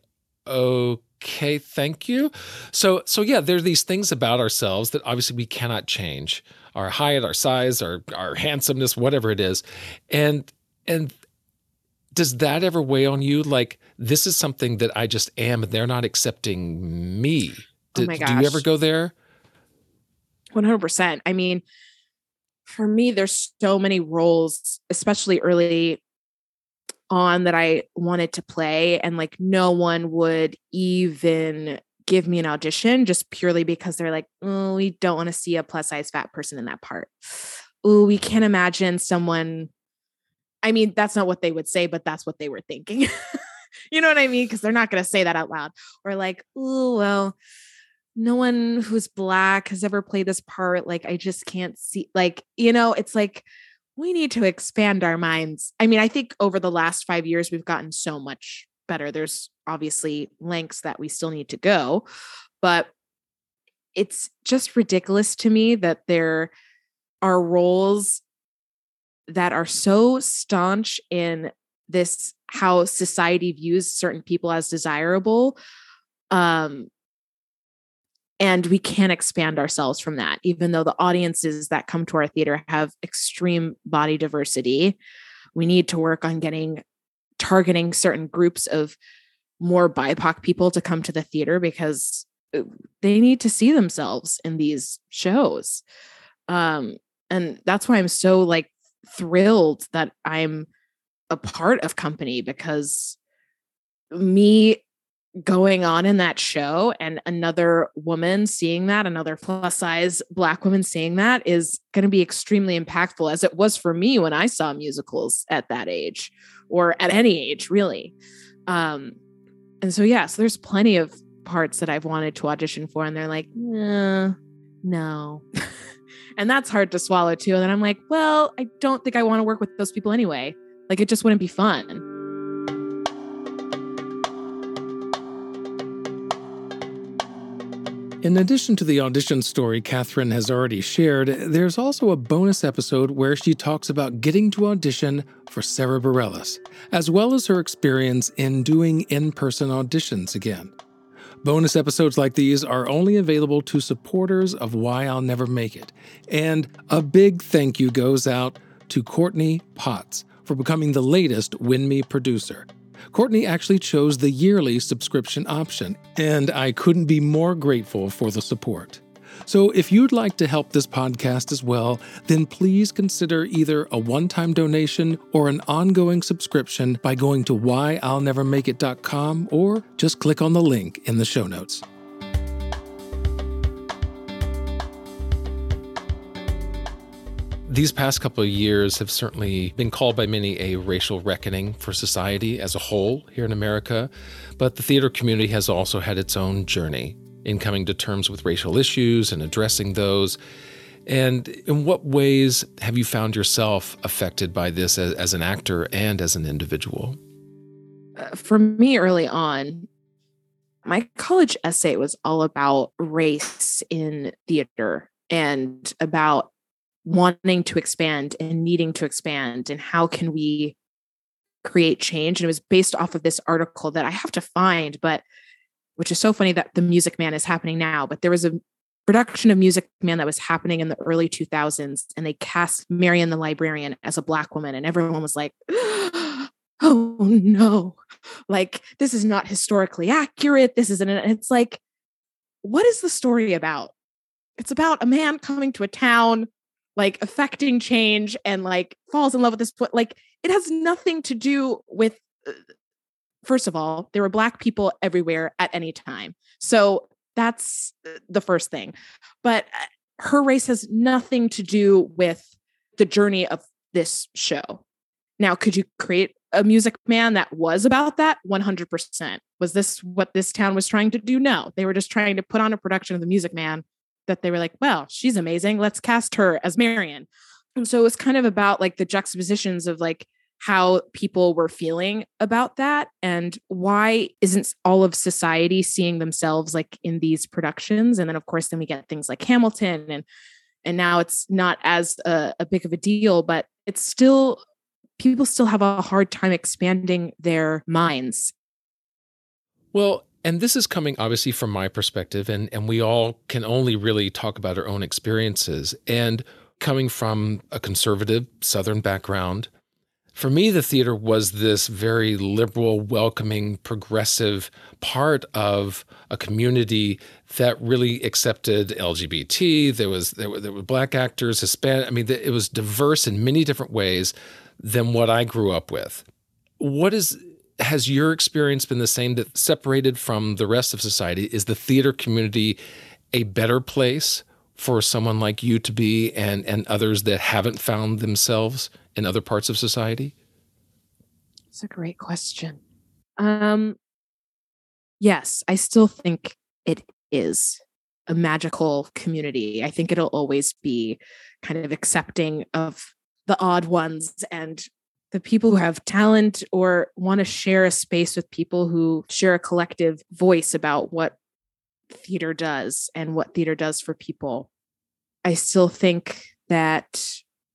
okay, thank you. So, so yeah, there are these things about ourselves that obviously we cannot change. Our height, our size, our, our handsomeness, whatever it is. And, and does that ever weigh on you? Like, this is something that I just am, and they're not accepting me. Do, Oh my do you ever gosh. go there? one hundred percent. I mean, for me, there's so many roles, especially early on, that I wanted to play, and like no one would even give me an audition just purely because they're like, oh, we don't want to see a plus size fat person in that part. Oh, we can't imagine someone. I mean, that's not what they would say, but that's what they were thinking. You know what I mean? Because they're not going to say that out loud. Or like, oh, well, no one who's Black has ever played this part. Like, I just can't see, like, you know, it's like, we need to expand our minds. I mean, I think over the last five years, we've gotten so much better. There's obviously lengths that we still need to go, but it's just ridiculous to me that there are roles that are so staunch in this, how society views certain people as desirable. Um, and we can't expand ourselves from that, even though the audiences that come to our theater have extreme body diversity. We need to work on getting, targeting certain groups of more B I P O C people to come to the theater because they need to see themselves in these shows. Um, and that's why I'm so like thrilled that I'm a part of Company, because me going on in that show and another woman seeing that, another plus size Black woman seeing that, is going to be extremely impactful, as it was for me when I saw musicals at that age, or at any age really. Um, and so, yeah, so there's plenty of parts that I've wanted to audition for, and they're like, nah, no. And that's hard to swallow too. And then I'm like, well, I don't think I want to work with those people anyway. Like, it just wouldn't be fun. In addition to the audition story Catherine has already shared, there's also a bonus episode where she talks about getting to audition for Sara Bareilles, as well as her experience in doing in-person auditions again. Bonus episodes like these are only available to supporters of Why I'll Never Make It. And a big thank you goes out to Courtney Potts for becoming the latest Win Me producer. Courtney actually chose the yearly subscription option, and I couldn't be more grateful for the support. So if you'd like to help this podcast as well, then please consider either a one-time donation or an ongoing subscription by going to why I'll never make it dot com or just click on the link in the show notes. These past couple of years have certainly been called by many a racial reckoning for society as a whole here in America, but the theater community has also had its own journey in coming to terms with racial issues and addressing those. And in what ways have you found yourself affected by this as, as an actor and as an individual? Uh, for me, early on, my college essay was all about race in theater and about wanting to expand and needing to expand and how can we create change. And it was based off of this article that I have to find, but which is so funny that The Music Man is happening now, but there was a production of Music Man that was happening in the early two thousands, and they cast Marian the Librarian as a Black woman, and everyone was like, oh no, like this is not historically accurate. This isn't, and it's like, what is the story about? It's about a man coming to a town, like affecting change, and like falls in love with this, like it has nothing to do with, uh, first of all, there were Black people everywhere at any time. So that's the first thing. But her race has nothing to do with the journey of this show. Now, could you create a Music Man that was about that? one hundred percent. Was this what this town was trying to do? No, they were just trying to put on a production of The Music Man that they were like, well, she's amazing. Let's cast her as Marian. And so it was kind of about like the juxtapositions of like how people were feeling about that and why isn't all of society seeing themselves like in these productions. And then of course, then we get things like Hamilton, and and now it's not as a, a big of a deal, but it's still, people still have a hard time expanding their minds. Well, and this is coming obviously from my perspective, and, and we all can only really talk about our own experiences. And coming from a conservative Southern background, for me, the theater was this very liberal, welcoming, progressive part of a community that really accepted L G B T. There was there were, there were Black actors, Hispanic. I mean, it was diverse in many different ways than what I grew up with. What is has your experience been the same, that separated from the rest of society? Is the theater community a better place for someone like you to be, and, and others that haven't found themselves in other parts of society? That's a great question. Um, yes, I still think it is a magical community. I think it'll always be kind of accepting of the odd ones and the people who have talent or want to share a space with people who share a collective voice about what theater does and what theater does for people. I still think that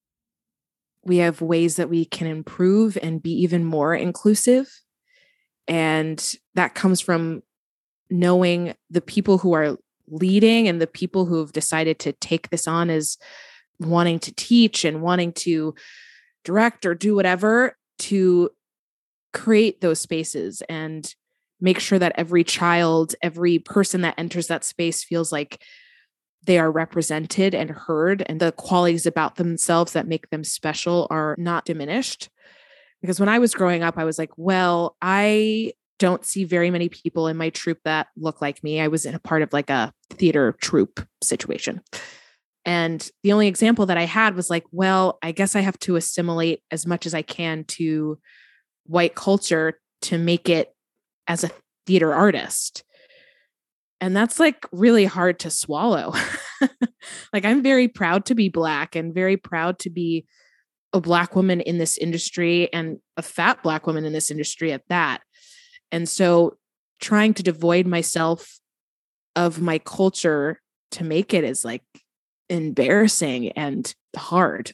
we have ways that we can improve and be even more inclusive. And that comes from knowing the people who are leading and the people who have decided to take this on as wanting to teach and wanting to direct or do whatever, to create those spaces and make sure that every child, every person that enters that space feels like they are represented and heard, and the qualities about themselves that make them special are not diminished. Because when I was growing up, I was like, well, I don't see very many people in my troupe that look like me. I was in a part of like a theater troupe situation. And the only example that I had was like, well, I guess I have to assimilate as much as I can to white culture to make it as a theater artist. And that's like really hard to swallow. Like, I'm very proud to be Black and very proud to be a Black woman in this industry, and a fat Black woman in this industry at that. And so trying to devoid myself of my culture to make it is like embarrassing and hard.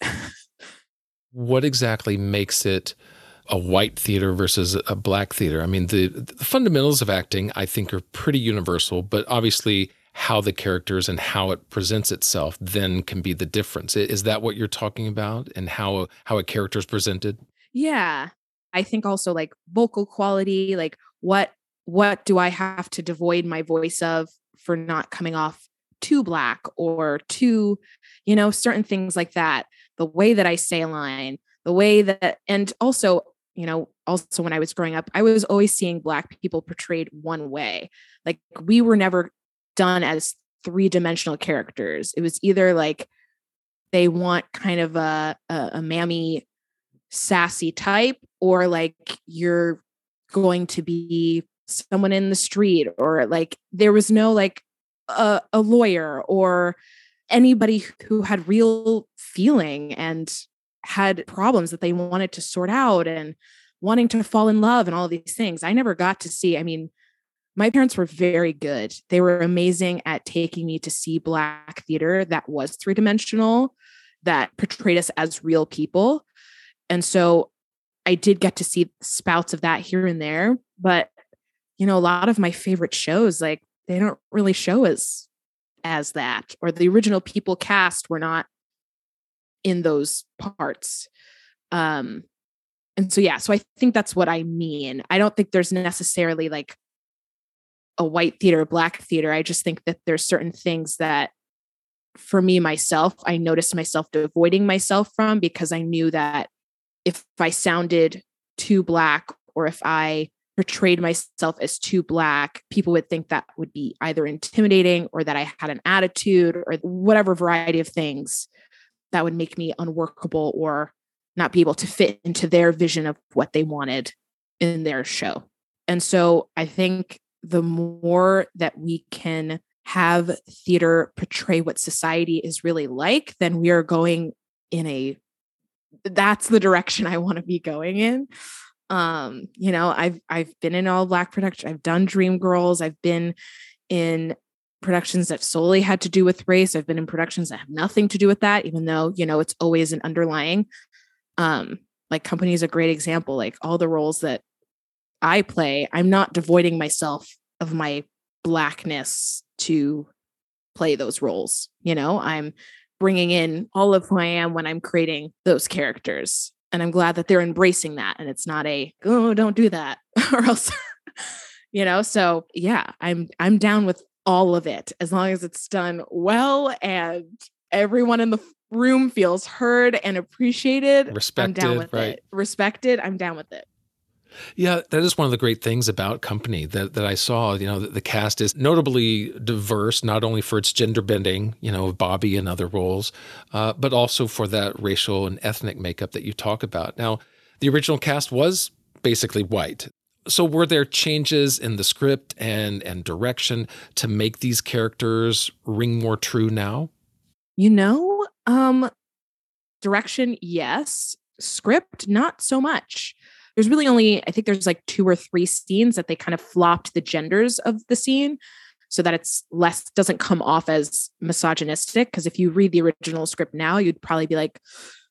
What exactly makes it a white theater versus a black theater? I mean, the, the fundamentals of acting, I think, are pretty universal, but obviously how the characters and how it presents itself then can be the difference. Is that what you're talking about, and how how a character is presented? Yeah. I think also like vocal quality, like what what do I have to devoid my voice of for not coming off too black or too, you know, certain things like that. The way that I say a line, the way that, and also, you know, also when I was growing up, I was always seeing black people portrayed one way. Like we were never done as three-dimensional characters. It was either like they want kind of a, a, a mammy sassy type, or like you're going to be someone in the street, or like there was no like a, a lawyer or anybody who had real feeling and had problems that they wanted to sort out and wanting to fall in love and all these things. I never got to see. I mean, my parents were very good. They were amazing at taking me to see black theater that was three-dimensional, that portrayed us as real people. And so I did get to see spouts of that here and there. But, you know, a lot of my favorite shows, like they don't really show as as that, or the original people cast were not in those parts. Um, and so, yeah, so I think that's what I mean. I don't think there's necessarily like a white theater, black theater. I just think that there's certain things that for me, myself, I noticed myself avoiding myself from, because I knew that if I sounded too black, or if I portrayed myself as too black, people would think that would be either intimidating, or that I had an attitude, or whatever variety of things that would make me unworkable or not be able to fit into their vision of what they wanted in their show. And so I think the more that we can have theater portray what society is really like, then we are going in a, that's the direction I want to be going in. Um, you know, I've, I've been in all black production. I've done Dreamgirls. I've been in productions that solely had to do with race. I've been in productions that have nothing to do with that, even though, you know, it's always an underlying, um, like Company is a great example. Like all the roles that I play, I'm not devoiding myself of my blackness to play those roles. You know, I'm bringing in all of who I am when I'm creating those characters. And I'm glad that they're embracing that. And it's not a, oh, don't do that or else, you know? So yeah, I'm, I'm down with all of it as long as it's done well and everyone in the room feels heard and appreciated. Respected, I'm down with right? it. Respected. I'm down with it. Yeah, that is one of the great things about Company that, that I saw. You know, the, the cast is notably diverse, not only for its gender bending, you know, Bobby and other roles, uh, but also for that racial and ethnic makeup that you talk about. Now, the original cast was basically white. So were there changes in the script and, and direction to make these characters ring more true now? You know, um, direction, yes. Script, not so much. There's really only, I think there's like two or three scenes that they kind of flopped the genders of the scene so that it's less, doesn't come off as misogynistic. Because if you read the original script now, you'd probably be like,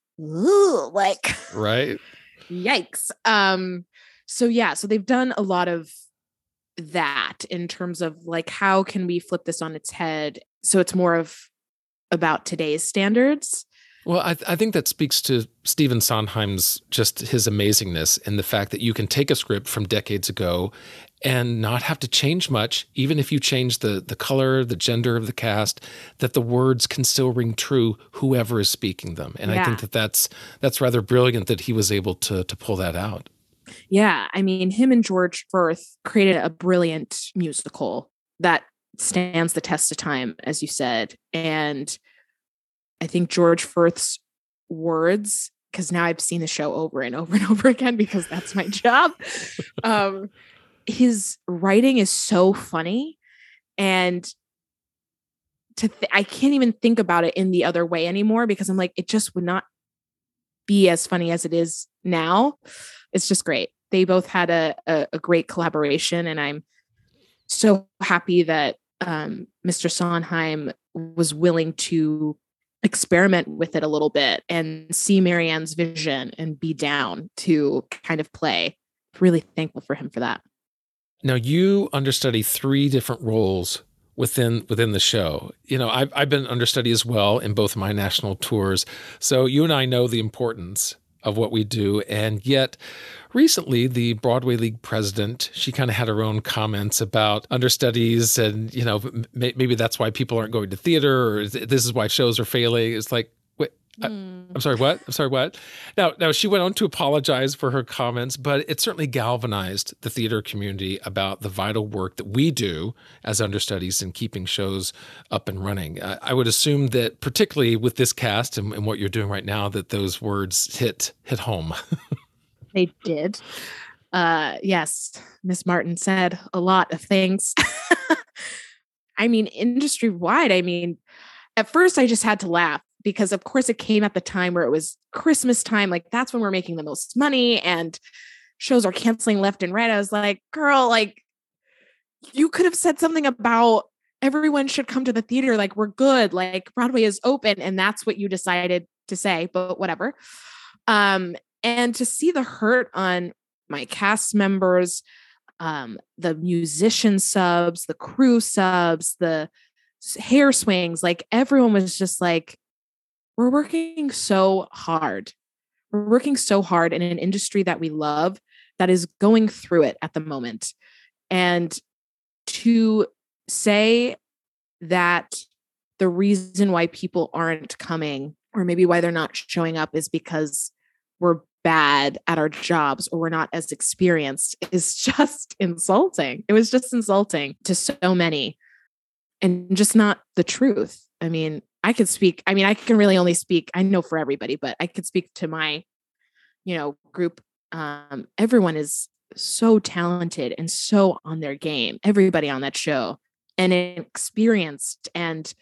ooh, like, right. Yikes. Um, so yeah, so they've done a lot of that in terms of like, how can we flip this on its head? So it's more of about today's standards. Well, I, th- I think that speaks to Stephen Sondheim's just his amazingness in the fact that you can take a script from decades ago and not have to change much, even if you change the the color, the gender of the cast, that the words can still ring true, whoever is speaking them. And yeah. I think that that's that's rather brilliant that he was able to to pull that out. Yeah, I mean, him and George Firth created a brilliant musical that stands the test of time, as you said, and I think George Firth's words, because now I've seen the show over and over and over again because that's my job. um, his writing is so funny, and to th- I can't even think about it in the other way anymore because I'm like, it just would not be as funny as it is now. It's just great. They both had a, a, a great collaboration, and I'm so happy that um, Mister Sondheim was willing to experiment with it a little bit and see Marianne's vision and be down to kind of play. Really thankful for him for that. Now, you understudy three different roles within within the show. You know, I've, I've been understudy as well in both my national tours. So you and I know the importance of what we do. And yet recently, the Broadway League president, she kind of had her own comments about understudies and, you know, may, maybe that's why people aren't going to theater, or this is why shows are failing. It's like, wait, I, I'm sorry, what? I'm sorry, what? Now, now she went on to apologize for her comments, but it certainly galvanized the theater community about the vital work that we do as understudies in keeping shows up and running. Uh, I would assume that particularly with this cast and, and what you're doing right now, that those words hit hit home. They did. Uh, yes, Miss Martin said a lot of things. I mean, industry wide, I mean, at first I just had to laugh because of course it came at the time where it was Christmas time. Like that's when we're making the most money and shows are canceling left and right. I was like, girl, like you could have said something about everyone should come to the theater. Like we're good. Like Broadway is open. And that's what you decided to say, but whatever. Um, and to see the hurt on my cast members, um, the musician subs, the crew subs, the hair swings, like everyone was just like, we're working so hard. We're working so hard in an industry that we love that is going through it at the moment. And to say that the reason why people aren't coming, or maybe why they're not showing up, is because we're bad at our jobs or we're not as experienced is just insulting. It was just insulting to so many and just not the truth. I mean, I could speak, I mean, I can really only speak, I know for everybody, but I could speak to my, you know, group. Um, everyone is so talented and so on their game, everybody on that show, and experienced. And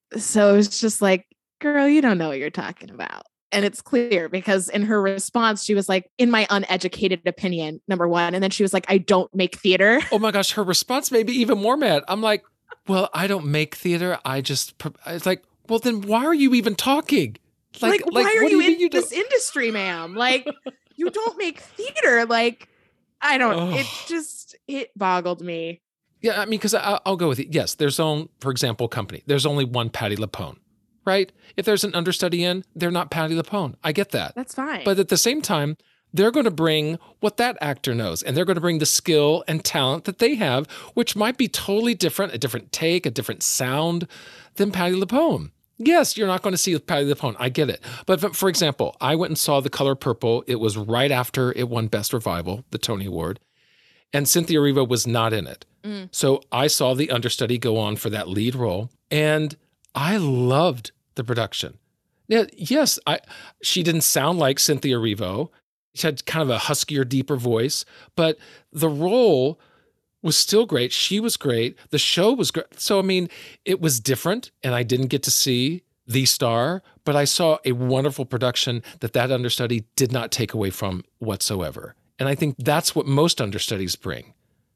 so it's just like, girl, you don't know what you're talking about. And it's clear because in her response, she was like, in my uneducated opinion, number one. And then she was like, I don't make theater. Oh my gosh, her response made me even more mad. I'm like, well, I don't make theater. I just, it's like, well, then why are you even talking? Like, like why like, are you, you in you this industry, ma'am? Like, you don't make theater. Like, I don't, oh. It just, it boggled me. Yeah, I mean, because I'll go with it. Yes, there's only, for example, company. There's only one Patti LuPone, right? If there's an understudy in, they're not Patti LuPone. I get that. That's fine. But at the same time, they're going to bring what that actor knows, and they're going to bring the skill and talent that they have, which might be totally different, a different take, a different sound than Patti LuPone. Yes, you're not going to see Patti LuPone. I get it. But for example, I went and saw The Color Purple. It was right after it won Best Revival, the Tony Award, and Cynthia Erivo was not in it. Mm. So I saw the understudy go on for that lead role, and I loved the production. Now, yes, I she didn't sound like Cynthia Erivo. She had kind of a huskier, deeper voice, but the role was still great. She was great. The show was great. So, I mean, it was different, and I didn't get to see the star, but I saw a wonderful production that that understudy did not take away from whatsoever. And I think that's what most understudies bring.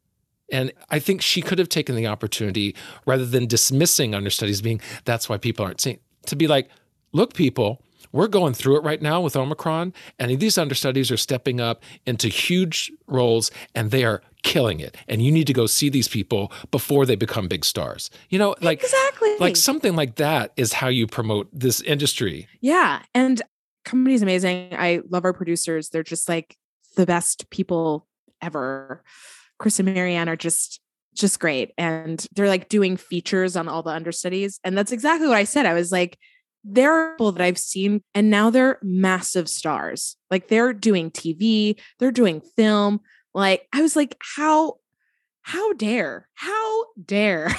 And I think she could have taken the opportunity, rather than dismissing understudies being, that's why people aren't seeing, to be like, look, people, we're going through it right now with Omicron, and these understudies are stepping up into huge roles, and they are killing it. And you need to go see these people before they become big stars. You know, like exactly. like something like that is how you promote this industry. Yeah, and company's amazing. I love our producers. They're just like the best people ever. Chris and Marianne are just just great, and they're like doing features on all the understudies, and that's exactly what I said. I was like, there are people that I've seen and now they're massive stars. Like they're doing T V, they're doing film. Like I was like, how, how dare, how dare?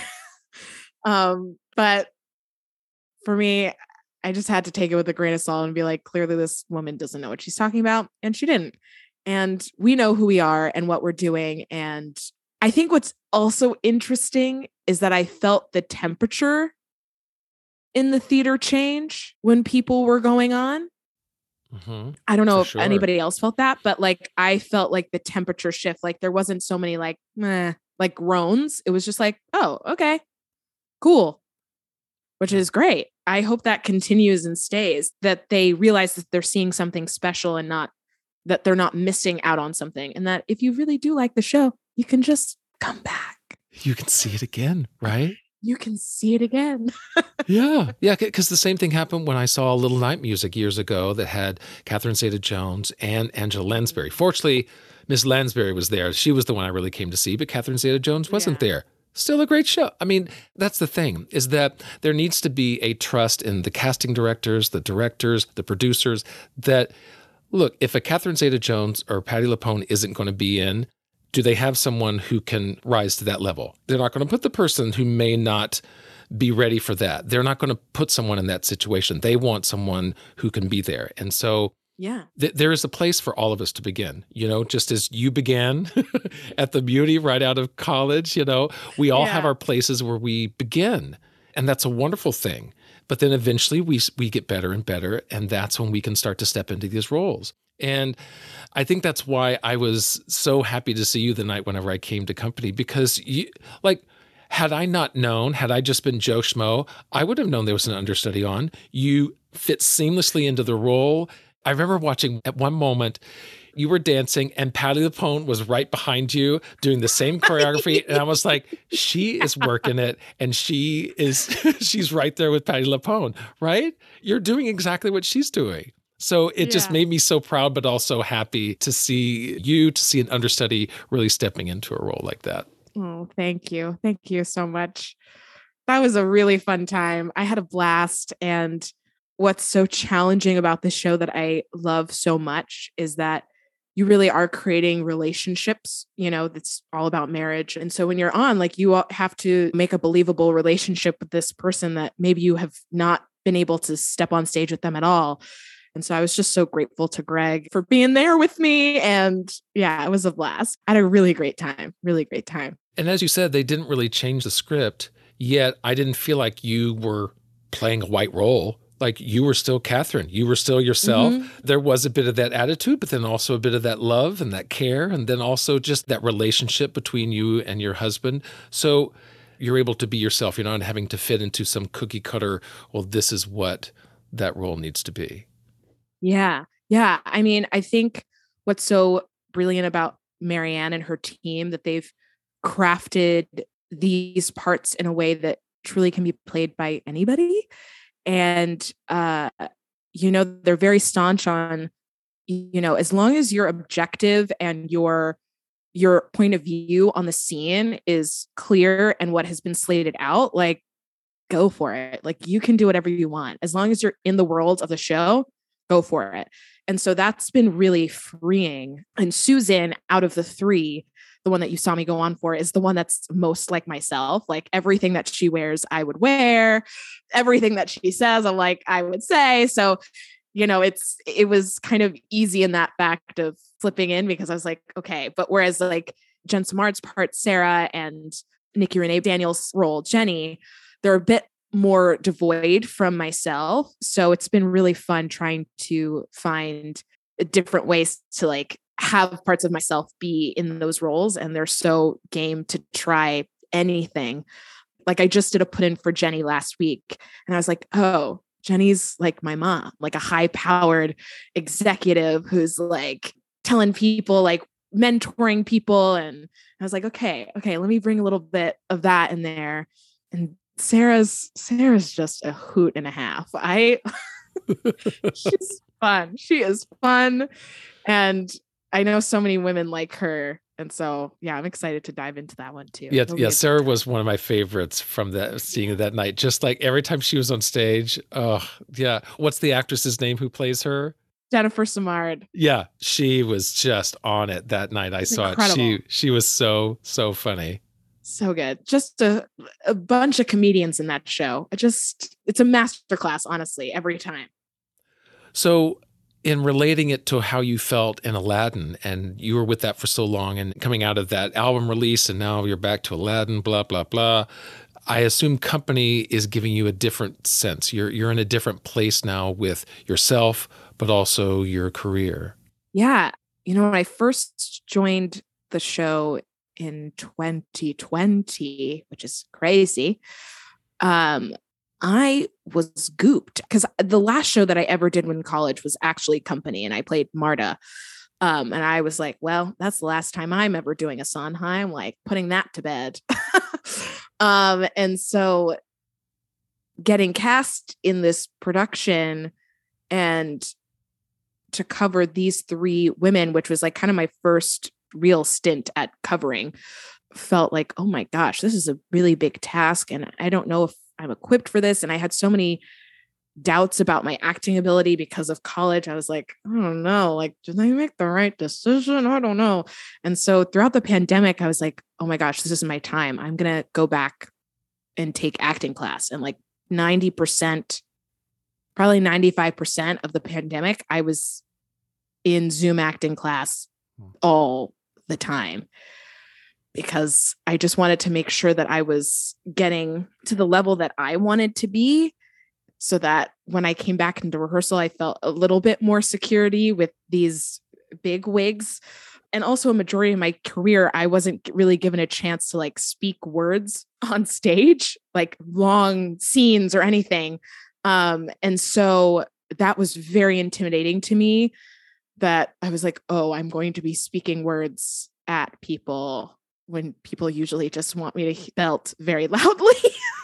um, but for me, I just had to take it with a grain of salt and be like, clearly this woman doesn't know what she's talking about. And she didn't. And we know who we are and what we're doing. And I think what's also interesting is that I felt the temperature in the theater change when people were going on. Mm-hmm. I don't know For if sure. anybody else felt that, but like, I felt like the temperature shift, like there wasn't so many like, meh, like groans. It was just like, oh, okay. cool, which is great. I hope that continues and stays, that they realize that they're seeing something special and not that they're not missing out on something. And that if you really do like the show, you can just come back. You can see it again, right? You can see it again. yeah. Yeah. Because the same thing happened when I saw Little Night Music years ago that had Catherine Zeta-Jones and Angela Lansbury. Fortunately, Miss Lansbury was there. She was the one I really came to see, but Catherine Zeta-Jones wasn't yeah. there. Still a great show. I mean, that's the thing, is that there needs to be a trust in the casting directors, the directors, the producers, that, look, if a Catherine Zeta-Jones or Patti LuPone isn't going to be in, do they have someone who can rise to that level? They're not going to put the person who may not be ready for that. They're not going to put someone in that situation. They want someone who can be there. And so yeah, th- there is a place for all of us to begin, you know, just as you began at the Beauty right out of college, you know, we all yeah. have our places where we begin. And that's a wonderful thing. But then eventually we we get better and better. And that's when we can start to step into these roles. And I think that's why I was so happy to see you the night whenever I came to company, because you, like, had I not known, had I just been Joe Schmo, I would have known there was an understudy on. You fit seamlessly into the role. I remember watching at one moment, you were dancing and Patti LuPone was right behind you doing the same choreography. And I was like, she is working it. And she is, she's right there with Patti LuPone, right? You're doing exactly what she's doing. So it yeah. just made me so proud, but also happy to see you, to see an understudy really stepping into a role like that. Oh, thank you. Thank you so much. That was a really fun time. I had a blast. And what's so challenging about this show that I love so much is that you really are creating relationships, you know, that's all about marriage. And so when you're on, like, you have to make a believable relationship with this person that maybe you have not been able to step on stage with them at all. And so I was just so grateful to Greg for being there with me. And yeah, it was a blast. I had a really great time, really great time. And as you said, they didn't really change the script, yet I didn't feel like you were playing a white role. Like, you were still Catherine. You were still yourself. Mm-hmm. There was a bit of that attitude, but then also a bit of that love and that care. And then also just that relationship between you and your husband. So you're able to be yourself. You're not having to fit into some cookie cutter, well, this is what that role needs to be. Yeah. Yeah. I mean, I think what's so brilliant about Marianne and her team, that they've crafted these parts in a way that truly can be played by anybody. And, uh, you know, they're very staunch on, you know, as long as you're objective and your, your point of view on the scene is clear and what has been slated out, like, go for it. Like, you can do whatever you want. As long as you're in the world of the show, go for it. And so that's been really freeing. And Susan, out of the three, the one that you saw me go on for, is the one that's most like myself. Like, everything that she wears, I would wear. Everything that she says, I'm like, I would say. So, you know, it's, it was kind of easy in that fact of flipping in, because I was like, okay. But whereas like Jen Simard's part, Sarah, and Nikki Renee Daniels' role, Jenny, they're a bit more devoid from myself. So it's been really fun trying to find different ways to like have parts of myself be in those roles. And they're so game to try anything. Like, I just did a put in for Jenny last week, and I was like, oh, Jenny's like my mom, like a high powered executive who's like telling people, like mentoring people. And I was like, okay, okay, let me bring a little bit of that in there. And Sarah's Sarah's just a hoot and a half. I she's fun. She is fun. And I know so many women like her. And so, yeah, I'm excited to dive into that one too. Yeah, yeah. Sarah was one of my favorites from that seeing that night. Just like every time she was on stage. Oh, yeah. What's the actress's name who plays her? Jennifer Simard. Yeah, she was just on it that night. I saw Incredible. it. She she was so, so funny. So good. Just a, a bunch of comedians in that show. It just, it's a masterclass, honestly, every time. So in relating it to how you felt in Aladdin, and you were with that for so long, and coming out of that album release, and now you're back to Aladdin, blah, blah, blah. I assume Company is giving you a different sense. You're you're in a different place now with yourself, but also your career. Yeah. You know, when I first joined the show in twenty twenty, which is crazy, um, I was gooped because the last show that I ever did in college was actually Company, and I played Marta. Um, and I was like, well, that's the last time I'm ever doing a Sondheim, like putting that to bed. um, and so getting cast in this production and to cover these three women, which was like kind of my first real stint at covering, felt like, oh my gosh, this is a really big task. And I don't know if I'm equipped for this. And I had so many doubts about my acting ability because of college. I was like, I don't know, like, did they make the right decision? I don't know. And so throughout the pandemic, I was like, oh my gosh, this is my time. I'm going to go back and take acting class. And like ninety percent, probably ninety-five percent of the pandemic, I was in Zoom acting class all the time because I just wanted to make sure that I was getting to the level that I wanted to be, so that when I came back into rehearsal, I felt a little bit more security with these big wigs. And also a majority of my career, I wasn't really given a chance to like speak words on stage, like long scenes or anything. Um, and so that was very intimidating to me, that I was like, oh, I'm going to be speaking words at people when people usually just want me to belt very loudly.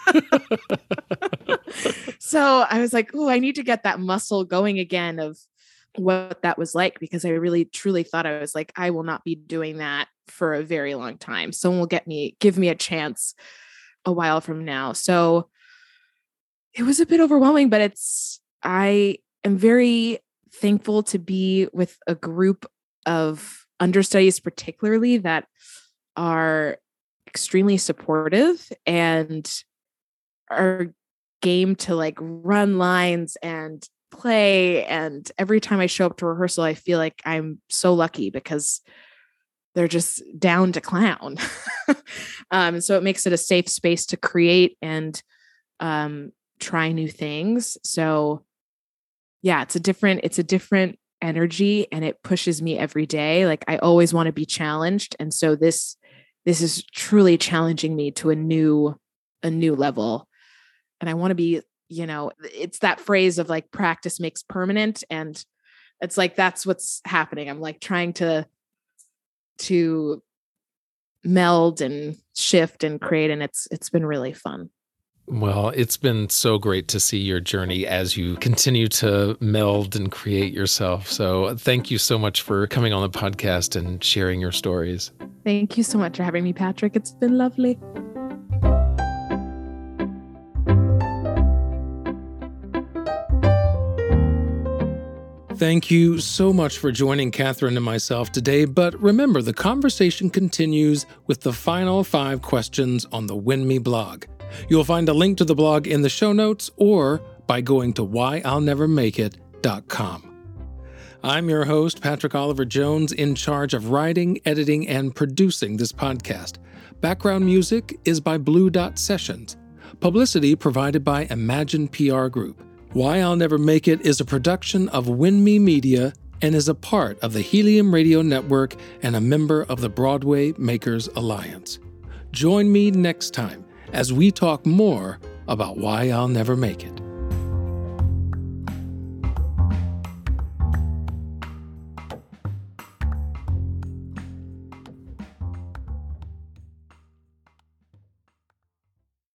So I was like, oh, I need to get that muscle going again of what that was like, because I really truly thought I was like, I will not be doing that for a very long time. Someone will get me, give me a chance a while from now. So it was a bit overwhelming, but it's, I am very thankful to be with a group of understudies, particularly, that are extremely supportive and are game to like run lines and play. And every time I show up to rehearsal, I feel like I'm so lucky because they're just down to clown. um, so it makes it a safe space to create and um, try new things. So yeah, it's a different, it's a different energy, and it pushes me every day. Like I always want to be challenged. And so this, this is truly challenging me to a new, a new level. And I want to be, you know, it's that phrase of like practice makes permanent. And it's like, that's what's happening. I'm like trying to, to meld and shift and create. And it's, it's been really fun. Well, it's been so great to see your journey as you continue to meld and create yourself. So thank you so much for coming on the podcast and sharing your stories. Thank you so much for having me, Patrick. It's been lovely. Thank you so much for joining Catherine and myself today. But remember, the conversation continues with the final five questions on the Win Me blog. You'll find a link to the blog in the show notes or by going to why I'll never make it dot com. I'm your host, Patrick Oliver Jones, in charge of writing, editing, and producing this podcast. Background music is by Blue Dot Sessions. Publicity provided by Imagine P R Group. Why I'll Never Make It is a production of Win Me Media and is a part of the Helium Radio Network and a member of the Broadway Makers Alliance. Join me next time as we talk more about why I'll never make it.